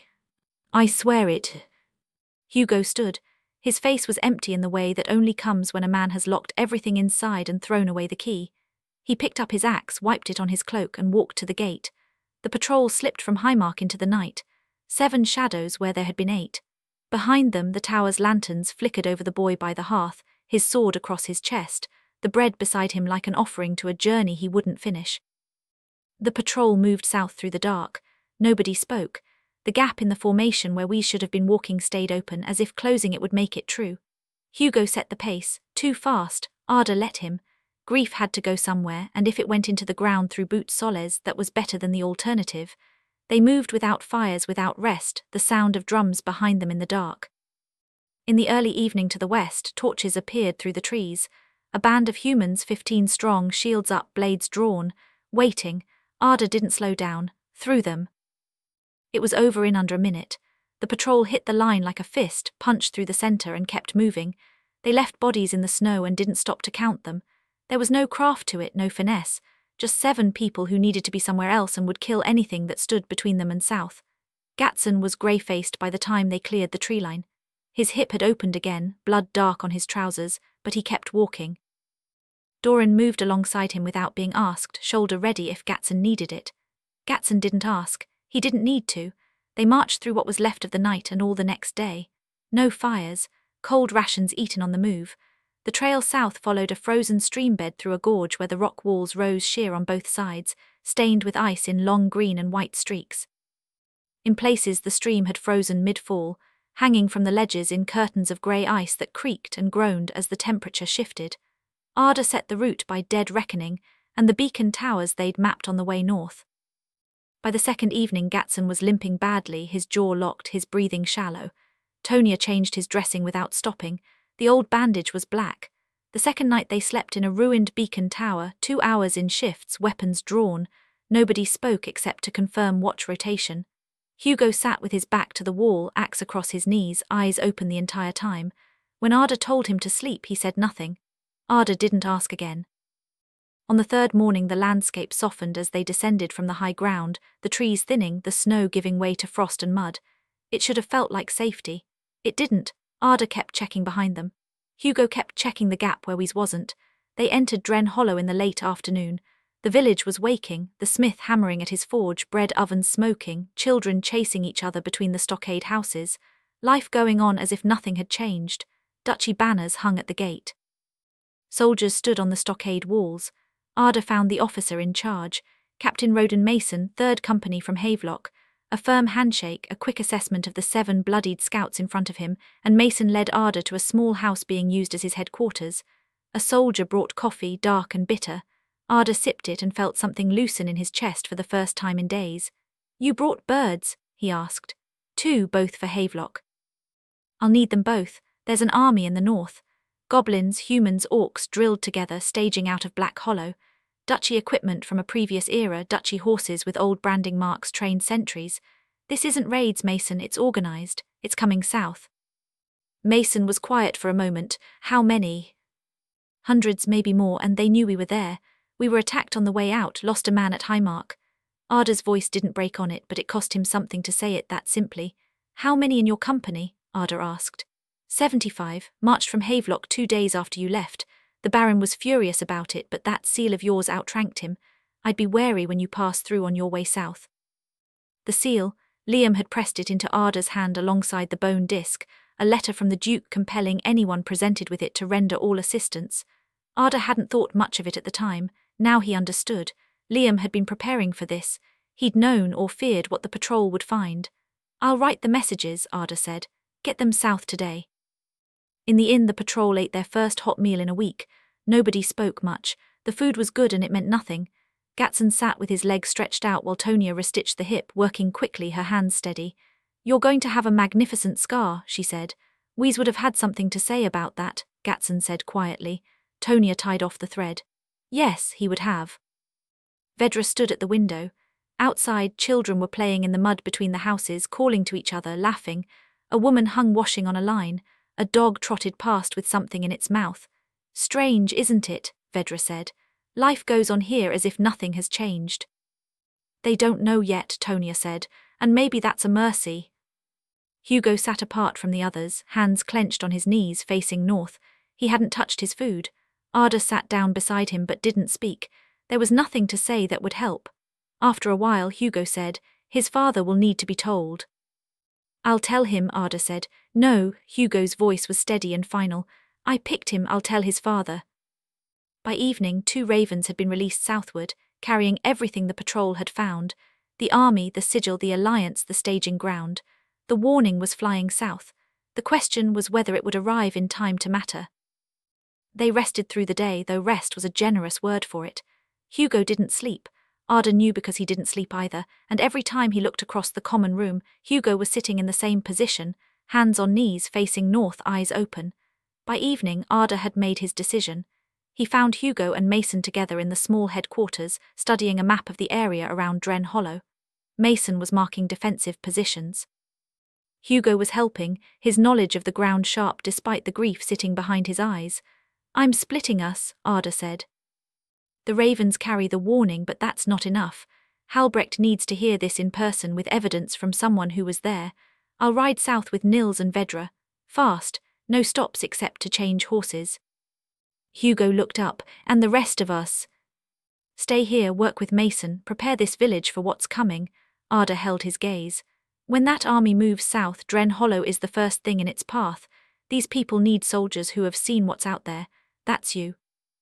I swear it." Hugo stood. His face was empty in the way that only comes when a man has locked everything inside and thrown away the key. He picked up his axe, wiped it on his cloak, and walked to the gate. The patrol slipped from Highmark into the night, seven shadows where there had been eight. Behind them, the tower's lanterns flickered over the boy by the hearth, his sword across his chest, the bread beside him like an offering to a journey he wouldn't finish. The patrol moved south through the dark. Nobody spoke. The gap in the formation where we should have been walking stayed open, as if closing it would make it true. Hugo set the pace, too fast. Arda let him. Grief had to go somewhere, and if it went into the ground through boots soles, that was better than the alternative. They moved without fires, without rest, the sound of drums behind them in the dark. In the early evening to the west, torches appeared through the trees. A band of humans, fifteen strong, shields up, blades drawn, waiting. Arda didn't slow down. Through them. It was over in under a minute. The patrol hit the line like a fist, punched through the center, and kept moving. They left bodies in the snow and didn't stop to count them. There was no craft to it, no finesse. Just seven people who needed to be somewhere else and would kill anything that stood between them and south. Gatson was grey-faced by the time they cleared the tree line. His hip had opened again, blood dark on his trousers, but he kept walking. Doran moved alongside him without being asked, shoulder ready if Gatson needed it. Gatson didn't ask. He didn't need to. They marched through what was left of the night and all the next day. No fires, cold rations eaten on the move. The trail south followed a frozen stream bed through a gorge where the rock walls rose sheer on both sides, stained with ice in long green and white streaks. In places the stream had frozen mid-fall, hanging from the ledges in curtains of grey ice that creaked and groaned as the temperature shifted. Arda set the route by dead reckoning, and the beacon towers they'd mapped on the way north. By the second evening, Gatson was limping badly, his jaw locked, his breathing shallow. Tonia changed his dressing without stopping. The old bandage was black. The second night they slept in a ruined beacon tower, two hours in shifts, weapons drawn. Nobody spoke except to confirm watch rotation. Hugo sat with his back to the wall, axe across his knees, eyes open the entire time. When Arda told him to sleep, he said nothing. Arda didn't ask again. On the third morning the landscape softened as they descended from the high ground, the trees thinning, the snow giving way to frost and mud. It should have felt like safety. It didn't. Arda kept checking behind them. Hugo kept checking the gap where Wheeze wasn't. They entered Dren Hollow in the late afternoon. The village was waking, the smith hammering at his forge, bread ovens smoking, children chasing each other between the stockade houses. Life going on as if nothing had changed. Duchy banners hung at the gate. Soldiers stood on the stockade walls. Arda found the officer in charge, Captain Roden Mason, third Company from Havelock. A firm handshake, a quick assessment of the seven bloodied scouts in front of him, and Mason led Arda to a small house being used as his headquarters. A soldier brought coffee, dark and bitter. Arda sipped it and felt something loosen in his chest for the first time in days. "You brought birds?" he asked. "Two, both for Havelock." "I'll need them both. There's an army in the north. Goblins, humans, orcs drilled together, staging out of Black Hollow. Duchy equipment from a previous era, Duchy horses with old branding marks, trained sentries. This isn't raids, Mason, it's organized. It's coming south." Mason was quiet for a moment. "How many?" "Hundreds, maybe more, and they knew we were there. We were attacked on the way out, lost a man at Highmark." Arda's voice didn't break on it, but it cost him something to say it that simply. "How many in your company?" Arda asked. Seventy-five, marched from Havelock two days after you left. The Baron was furious about it, but that seal of yours outranked him. I'd be wary when you pass through on your way south." The seal, Liam had pressed it into Arda's hand alongside the bone disc, a letter from the Duke compelling anyone presented with it to render all assistance. Arda hadn't thought much of it at the time. Now he understood. Liam had been preparing for this. He'd known or feared what the patrol would find. "I'll write the messages," Arda said. "Get them south today." In the inn the patrol ate their first hot meal in a week. Nobody spoke much. The food was good and it meant nothing. Gatson sat with his legs stretched out while Tonia restitched the hip, working quickly, her hands steady. "You're going to have a magnificent scar," she said. "Wheeze would have had something to say about that," Gatson said quietly. Tonia tied off the thread. "Yes, he would have." Vedra stood at the window. Outside, children were playing in the mud between the houses, calling to each other, laughing. A woman hung washing on a line. A dog trotted past with something in its mouth. "Strange, isn't it?" Vedra said. "Life goes on here as if nothing has changed." "They don't know yet," Tonia said, "and maybe that's a mercy." Hugo sat apart from the others, hands clenched on his knees, facing north. He hadn't touched his food. Arda sat down beside him but didn't speak. There was nothing to say that would help. After a while, Hugo said, "His father will need to be told." "I'll tell him," Arda said. "No," Hugo's voice was steady and final. "I picked him, I'll tell his father." By evening, two Ravens had been released southward, carrying everything the patrol had found: the army, the sigil, the alliance, the staging ground. The warning was flying south. The question was whether it would arrive in time to matter. They rested through the day, though rest was a generous word for it. Hugo didn't sleep. Arda knew because he didn't sleep either, and every time he looked across the common room, Hugo was sitting in the same position, hands on knees, facing north, eyes open. By evening, Arda had made his decision. He found Hugo and Mason together in the small headquarters, studying a map of the area around Dren Hollow. Mason was marking defensive positions. Hugo was helping, his knowledge of the ground sharp despite the grief sitting behind his eyes. "I'm splitting us," Arda said. "The Ravens carry the warning, but that's not enough. Halbrecht needs to hear this in person with evidence from someone who was there. I'll ride south with Nils and Vedra. Fast, no stops except to change horses." Hugo looked up. "And the rest of us?" "Stay here, work with Mason, prepare this village for what's coming." Arda held his gaze. "When that army moves south, Dren Hollow is the first thing in its path. These people need soldiers who have seen what's out there. That's you."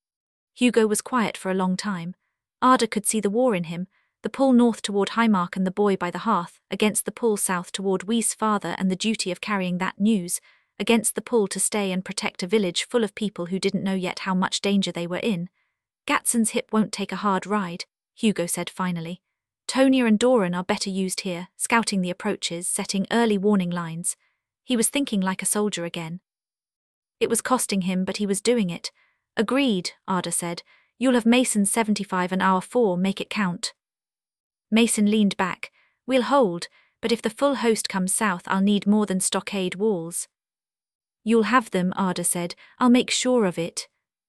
Hugo was quiet for a long time. Arda could see the war in him, the pull north toward Highmark and the boy by the hearth, against the pull south toward Wee's father and the duty of carrying that news, against the pull to stay and protect a village full of people who didn't know yet how much danger they were in. "Gatson's hip won't take a hard ride," Hugo said finally. "Tonya and Doran are better used here, scouting the approaches, setting early warning lines." He was thinking like a soldier again. It was costing him, but he was doing it. "Agreed," Arda said. "You'll have Mason's seventy-five and our four, make it count." Mason leaned back. "We'll hold, but if the full host comes south, I'll need more than stockade walls." "You'll have them," Arda said. "I'll make sure of it."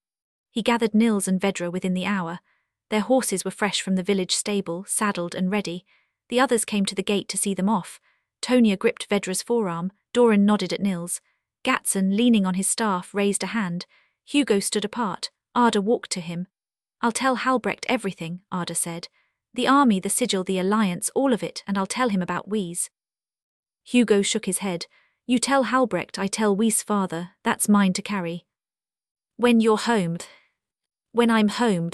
He gathered Nils and Vedra within the hour. Their horses were fresh from the village stable, saddled and ready. The others came to the gate to see them off. Tonya gripped Vedra's forearm. Doran nodded at Nils. Gatson, leaning on his staff, raised a hand. Hugo stood apart. Arda walked to him. "I'll tell Halbrecht everything," Arda said. "The army, the sigil, the alliance, all of it, and I'll tell him about Wees." Hugo shook his head. "You tell Halbrecht, I tell Wees' father. That's mine to carry." "When you're home." "When I'm home."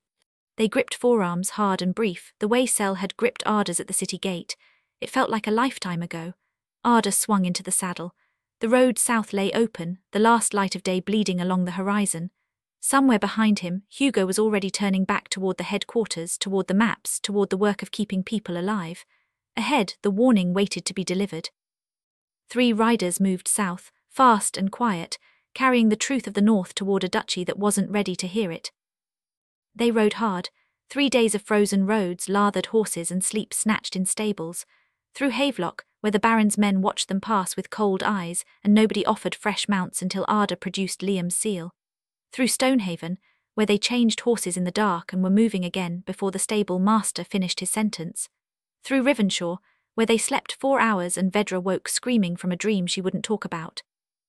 They gripped forearms, hard and brief, the way Sel had gripped Arda's at the city gate. It felt like a lifetime ago. Arda swung into the saddle. The road south lay open, the last light of day bleeding along the horizon. Somewhere behind him, Hugo was already turning back toward the headquarters, toward the maps, toward the work of keeping people alive. Ahead, the warning waited to be delivered. Three riders moved south, fast and quiet, carrying the truth of the north toward a duchy that wasn't ready to hear it. They rode hard. Three days of frozen roads, lathered horses and sleep snatched in stables. Through Havelock, where the Baron's men watched them pass with cold eyes and nobody offered fresh mounts until Arda produced Liam's seal. Through Stonehaven, where they changed horses in the dark and were moving again before the stable master finished his sentence. Through Rivenshaw, where they slept four hours and Vedra woke screaming from a dream she wouldn't talk about.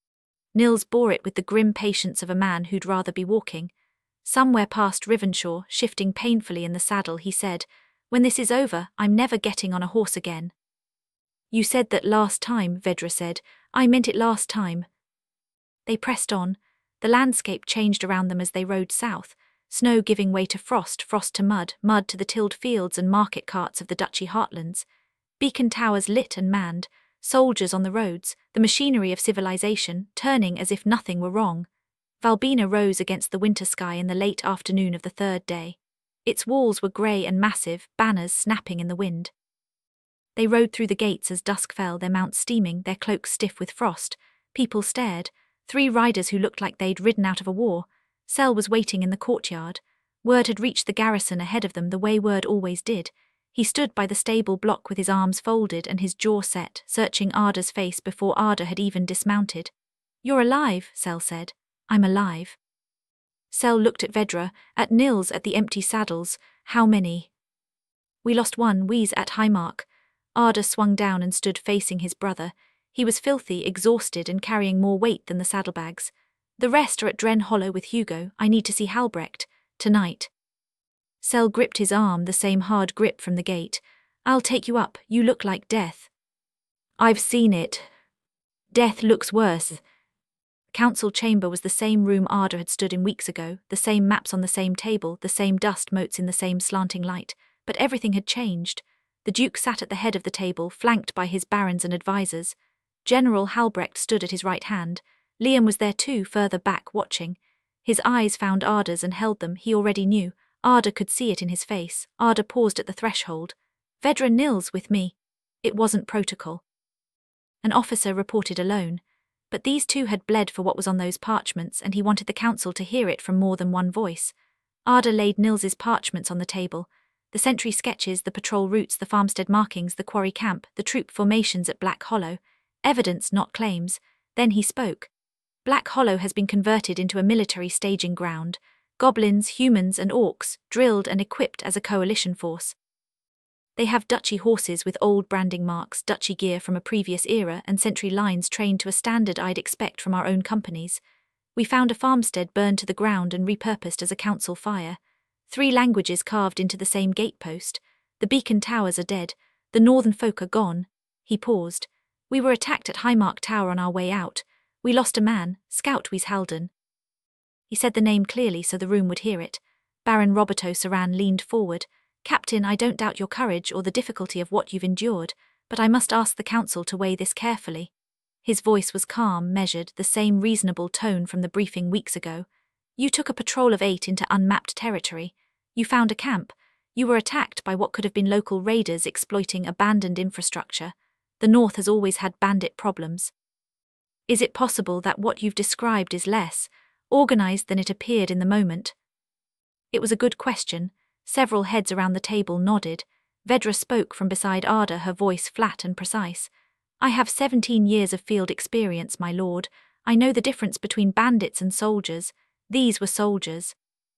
Nils bore it with the grim patience of a man who'd rather be walking. Somewhere past Rivenshaw, shifting painfully in the saddle, he said, "When this is over, I'm never getting on a horse again." "You said that last time," Vedra said. "I meant it last time." They pressed on. The landscape changed around them as they rode south, snow giving way to frost, frost to mud, mud to the tilled fields and market carts of the duchy heartlands. Beacon towers lit and manned, soldiers on the roads, the machinery of civilization, turning as if nothing were wrong. Valbina rose against the winter sky in the late afternoon of the third day. Its walls were grey and massive, banners snapping in the wind. They rode through the gates as dusk fell, their mounts steaming, their cloaks stiff with frost. People stared. Three riders who looked like they'd ridden out of a war. Sel was waiting in the courtyard. Word had reached the garrison ahead of them the way word always did. He stood by the stable block with his arms folded and his jaw set, searching Arda's face before Arda had even dismounted. "You're alive," Sel said. "I'm alive." Sel looked at Vedra, at Nils, at the empty saddles. "How many?" "We lost one, Wees at Highmark." Arda swung down and stood facing his brother. He was filthy, exhausted, and carrying more weight than the saddlebags. "The rest are at Dren Hollow with Hugo. I need to see Halbrecht. Tonight." Sel gripped his arm, the same hard grip from the gate. I'll take you up, you look like death. I've seen it. Death looks worse. Council chamber was the same room Arda had stood in weeks ago, the same maps on the same table, the same dust motes in the same slanting light, but everything had changed. The Duke sat at the head of the table, flanked by his barons and advisers. General Halbrecht stood at his right hand. Liam was there too, further back, watching. His eyes found Arda's and held them. He already knew. Arda could see it in his face. Arda paused at the threshold. Vedra Nils with me. It wasn't protocol. An officer reported alone. But these two had bled for what was on those parchments, and he wanted the council to hear it from more than one voice. Arda laid Nils's parchments on the table. The sentry sketches, the patrol routes, the farmstead markings, the quarry camp, the troop formations at Black Hollow. Evidence, not claims. Then he spoke. Black Hollow has been converted into a military staging ground. Goblins, humans and orcs, drilled and equipped as a coalition force. They have duchy horses with old branding marks, duchy gear from a previous era, and sentry lines trained to a standard I'd expect from our own companies. We found a farmstead burned to the ground and repurposed as a council fire. Three languages carved into the same gatepost. The beacon towers are dead. The northern folk are gone. He paused. We were attacked at Highmark Tower on our way out. We lost a man, Scout Wies Halden. He said the name clearly so the room would hear it. Baron Roberto Saran leaned forward. Captain, I don't doubt your courage or the difficulty of what you've endured, but I must ask the council to weigh this carefully. His voice was calm, measured, the same reasonable tone from the briefing weeks ago. You took a patrol of eight into unmapped territory. You found a camp. You were attacked by what could have been local raiders exploiting abandoned infrastructure. The North has always had bandit problems. Is it possible that what you've described is less organized than it appeared in the moment? It was a good question. Several heads around the table nodded. Vedra spoke from beside Arda, her voice flat and precise. I have seventeen years of field experience, my lord. I know the difference between bandits and soldiers. These were soldiers.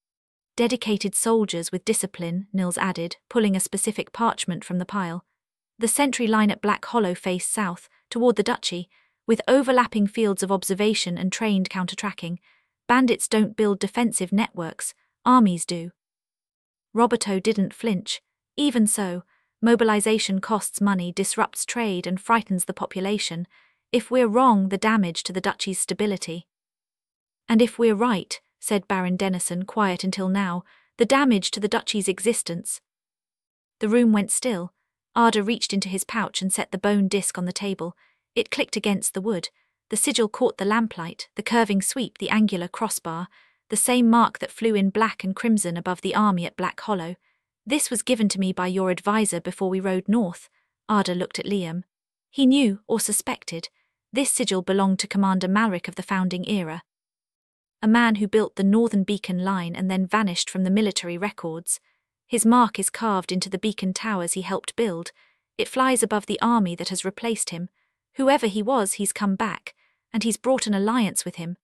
Dedicated soldiers with discipline, Nils added, pulling a specific parchment from the pile. The sentry line at Black Hollow faced south, toward the duchy, with overlapping fields of observation and trained counter-tracking. Bandits don't build defensive networks, armies do. Roberto didn't flinch. Even so, mobilization costs money, disrupts trade and frightens the population. If we're wrong, the damage to the duchy's stability. And if we're right, said Baron Dennison, quiet until now, the damage to the duchy's existence. The room went still. Arda reached into his pouch and set the bone disc on the table. It clicked against the wood. The sigil caught the lamplight, the curving sweep, the angular crossbar, the same mark that flew in black and crimson above the army at Black Hollow. This was given to me by your advisor before we rode north. Arda looked at Liam. He knew, or suspected, this sigil belonged to Commander Malric of the founding era. A man who built the Northern Beacon line and then vanished from the military records. His mark is carved into the beacon towers he helped build. It flies above the army that has replaced him. Whoever he was, he's come back, and he's brought an alliance with him.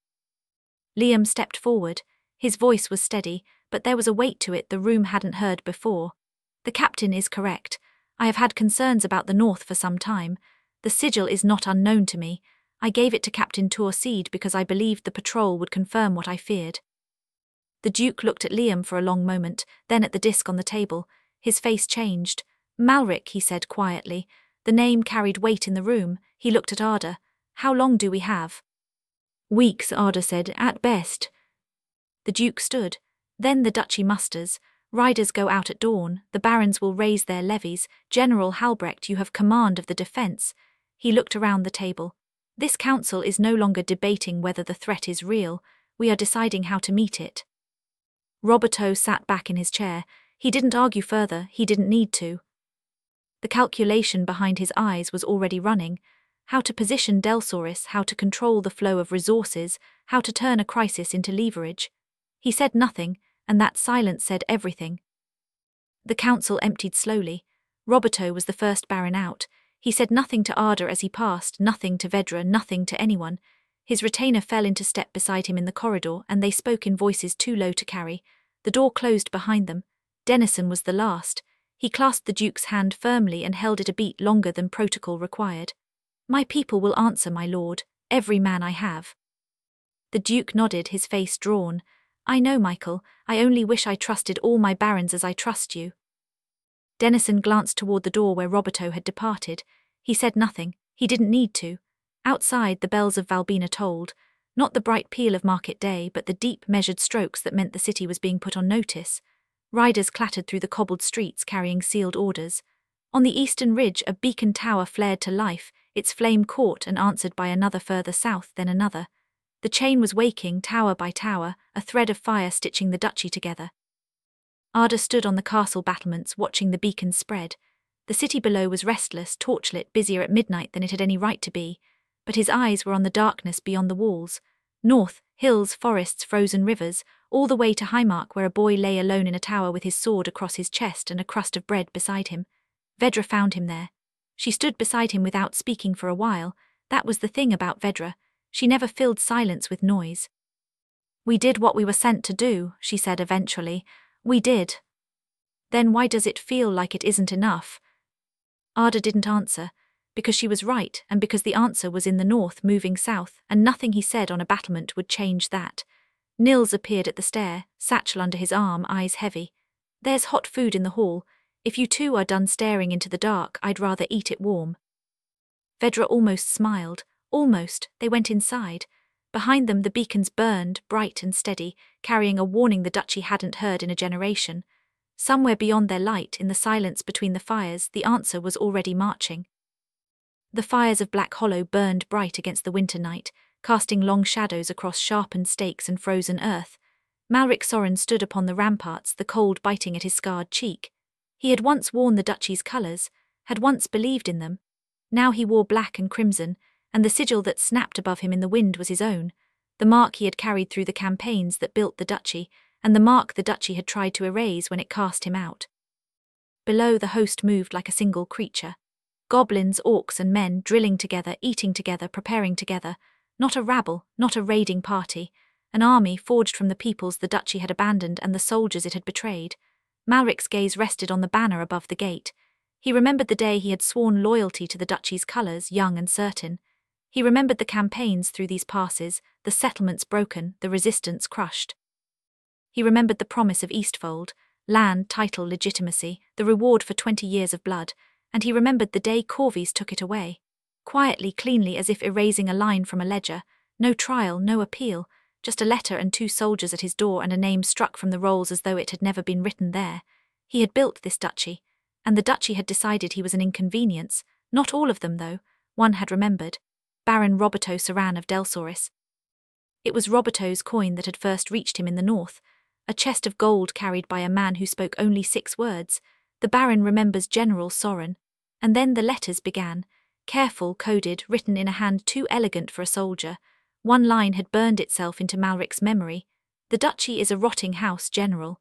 Liam stepped forward. His voice was steady, but there was a weight to it the room hadn't heard before. The captain is correct. I have had concerns about the North for some time. The sigil is not unknown to me. I gave it to Captain Torcide because I believed the patrol would confirm what I feared. The Duke looked at Liam for a long moment, then at the disc on the table. His face changed. Malric, he said quietly. The name carried weight in the room. He looked at Arda. How long do we have? Weeks, Arda said, at best. The Duke stood. Then the duchy musters. Riders go out at dawn. The barons will raise their levies. General Halbrecht, you have command of the defence. He looked around the table. This council is no longer debating whether the threat is real. We are deciding how to meet it. Roberto sat back in his chair. He didn't argue further. He didn't need to. The calculation behind his eyes was already running. How to position Delsaurus, how to control the flow of resources, how to turn a crisis into leverage. He said nothing, and that silence said everything. The council emptied slowly. Roberto was the first baron out. He said nothing to Arda as he passed, nothing to Vedra, nothing to anyone. His retainer fell into step beside him in the corridor, and they spoke in voices too low to carry. The door closed behind them. Dennison was the last. He clasped the Duke's hand firmly and held it a beat longer than protocol required. My people will answer, my lord, every man I have. The Duke nodded, his face drawn. I know, Michael, I only wish I trusted all my barons as I trust you. Denison glanced toward the door where Roberto had departed. He said nothing, he didn't need to. Outside, the bells of Valbina tolled, not the bright peal of market day but the deep, measured strokes that meant the city was being put on notice. Riders clattered through the cobbled streets carrying sealed orders. On the eastern ridge a beacon tower flared to life, its flame caught and answered by another further south, then another. The chain was waking, tower by tower, a thread of fire stitching the duchy together. Arda stood on the castle battlements watching the beacons spread. The city below was restless, torchlit, busier at midnight than it had any right to be, but his eyes were on the darkness beyond the walls. North, hills, forests, frozen rivers, all the way to Highmark where a boy lay alone in a tower with his sword across his chest and a crust of bread beside him. Vedra found him there. She stood beside him without speaking for a while. That was the thing about Vedra. She never filled silence with noise. "We did what we were sent to do," she said eventually. "We did." "Then why does it feel like it isn't enough?" Arda didn't answer, because she was right and because the answer was in the north moving south, and nothing he said on a battlement would change that. Nils appeared at the stair, satchel under his arm, eyes heavy. "There's hot food in the hall. If you two are done staring into the dark, I'd rather eat it warm." Vedra almost smiled. Almost. They went inside. Behind them the beacons burned, bright and steady, carrying a warning the duchy hadn't heard in a generation. Somewhere beyond their light, in the silence between the fires, the answer was already marching. The fires of Black Hollow burned bright against the winter night, casting long shadows across sharpened stakes and frozen earth. Malric Sorin stood upon the ramparts, the cold biting at his scarred cheek. He had once worn the duchy's colours, had once believed in them. Now he wore black and crimson, and the sigil that snapped above him in the wind was his own, the mark he had carried through the campaigns that built the duchy, and the mark the duchy had tried to erase when it cast him out. Below, the host moved like a single creature. Goblins, orcs and men drilling together, eating together, preparing together. Not a rabble, not a raiding party. An army forged from the peoples the duchy had abandoned and the soldiers it had betrayed. Malric's gaze rested on the banner above the gate. He remembered the day he had sworn loyalty to the duchy's colours, young and certain. He remembered the campaigns through these passes, the settlements broken, the resistance crushed. He remembered the promise of Eastfold, land, title, legitimacy, the reward for twenty years of blood, and he remembered the day Corvys took it away. Quietly, cleanly, as if erasing a line from a ledger. No trial, no appeal, just a letter and two soldiers at his door and a name struck from the rolls as though it had never been written there. He had built this duchy, and the duchy had decided he was an inconvenience. Not all of them, though. One had remembered. Baron Roberto Saran of Delsoris. It was Roberto's coin that had first reached him in the north, a chest of gold carried by a man who spoke only six words. The Baron remembers General Sorin. And then the letters began, careful, coded, written in a hand too elegant for a soldier. One line had burned itself into Malric's memory. "The duchy is a rotting house, General.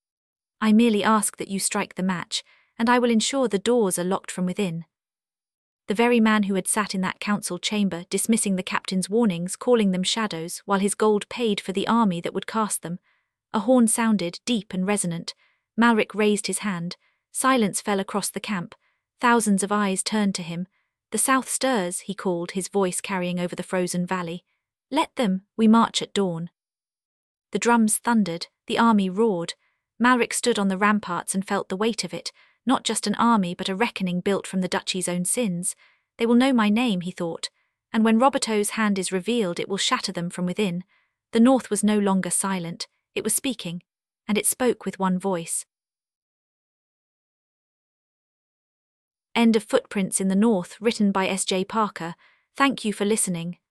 I merely ask that you strike the match, and I will ensure the doors are locked from within." The very man who had sat in that council chamber, dismissing the captain's warnings, calling them shadows, while his gold paid for the army that would cast them. A horn sounded, deep and resonant. Malric raised his hand. Silence fell across the camp. Thousands of eyes turned to him. "The south stirs," he called, his voice carrying over the frozen valley. "Let them, we march at dawn." The drums thundered, the army roared. Malric stood on the ramparts and felt the weight of it. Not just an army, but a reckoning built from the duchy's own sins. "They will know my name," he thought, "and when Roberto's hand is revealed it will shatter them from within." The north was no longer silent, it was speaking, and it spoke with one voice. End of Footprints in the North, written by S J Parker. Thank you for listening.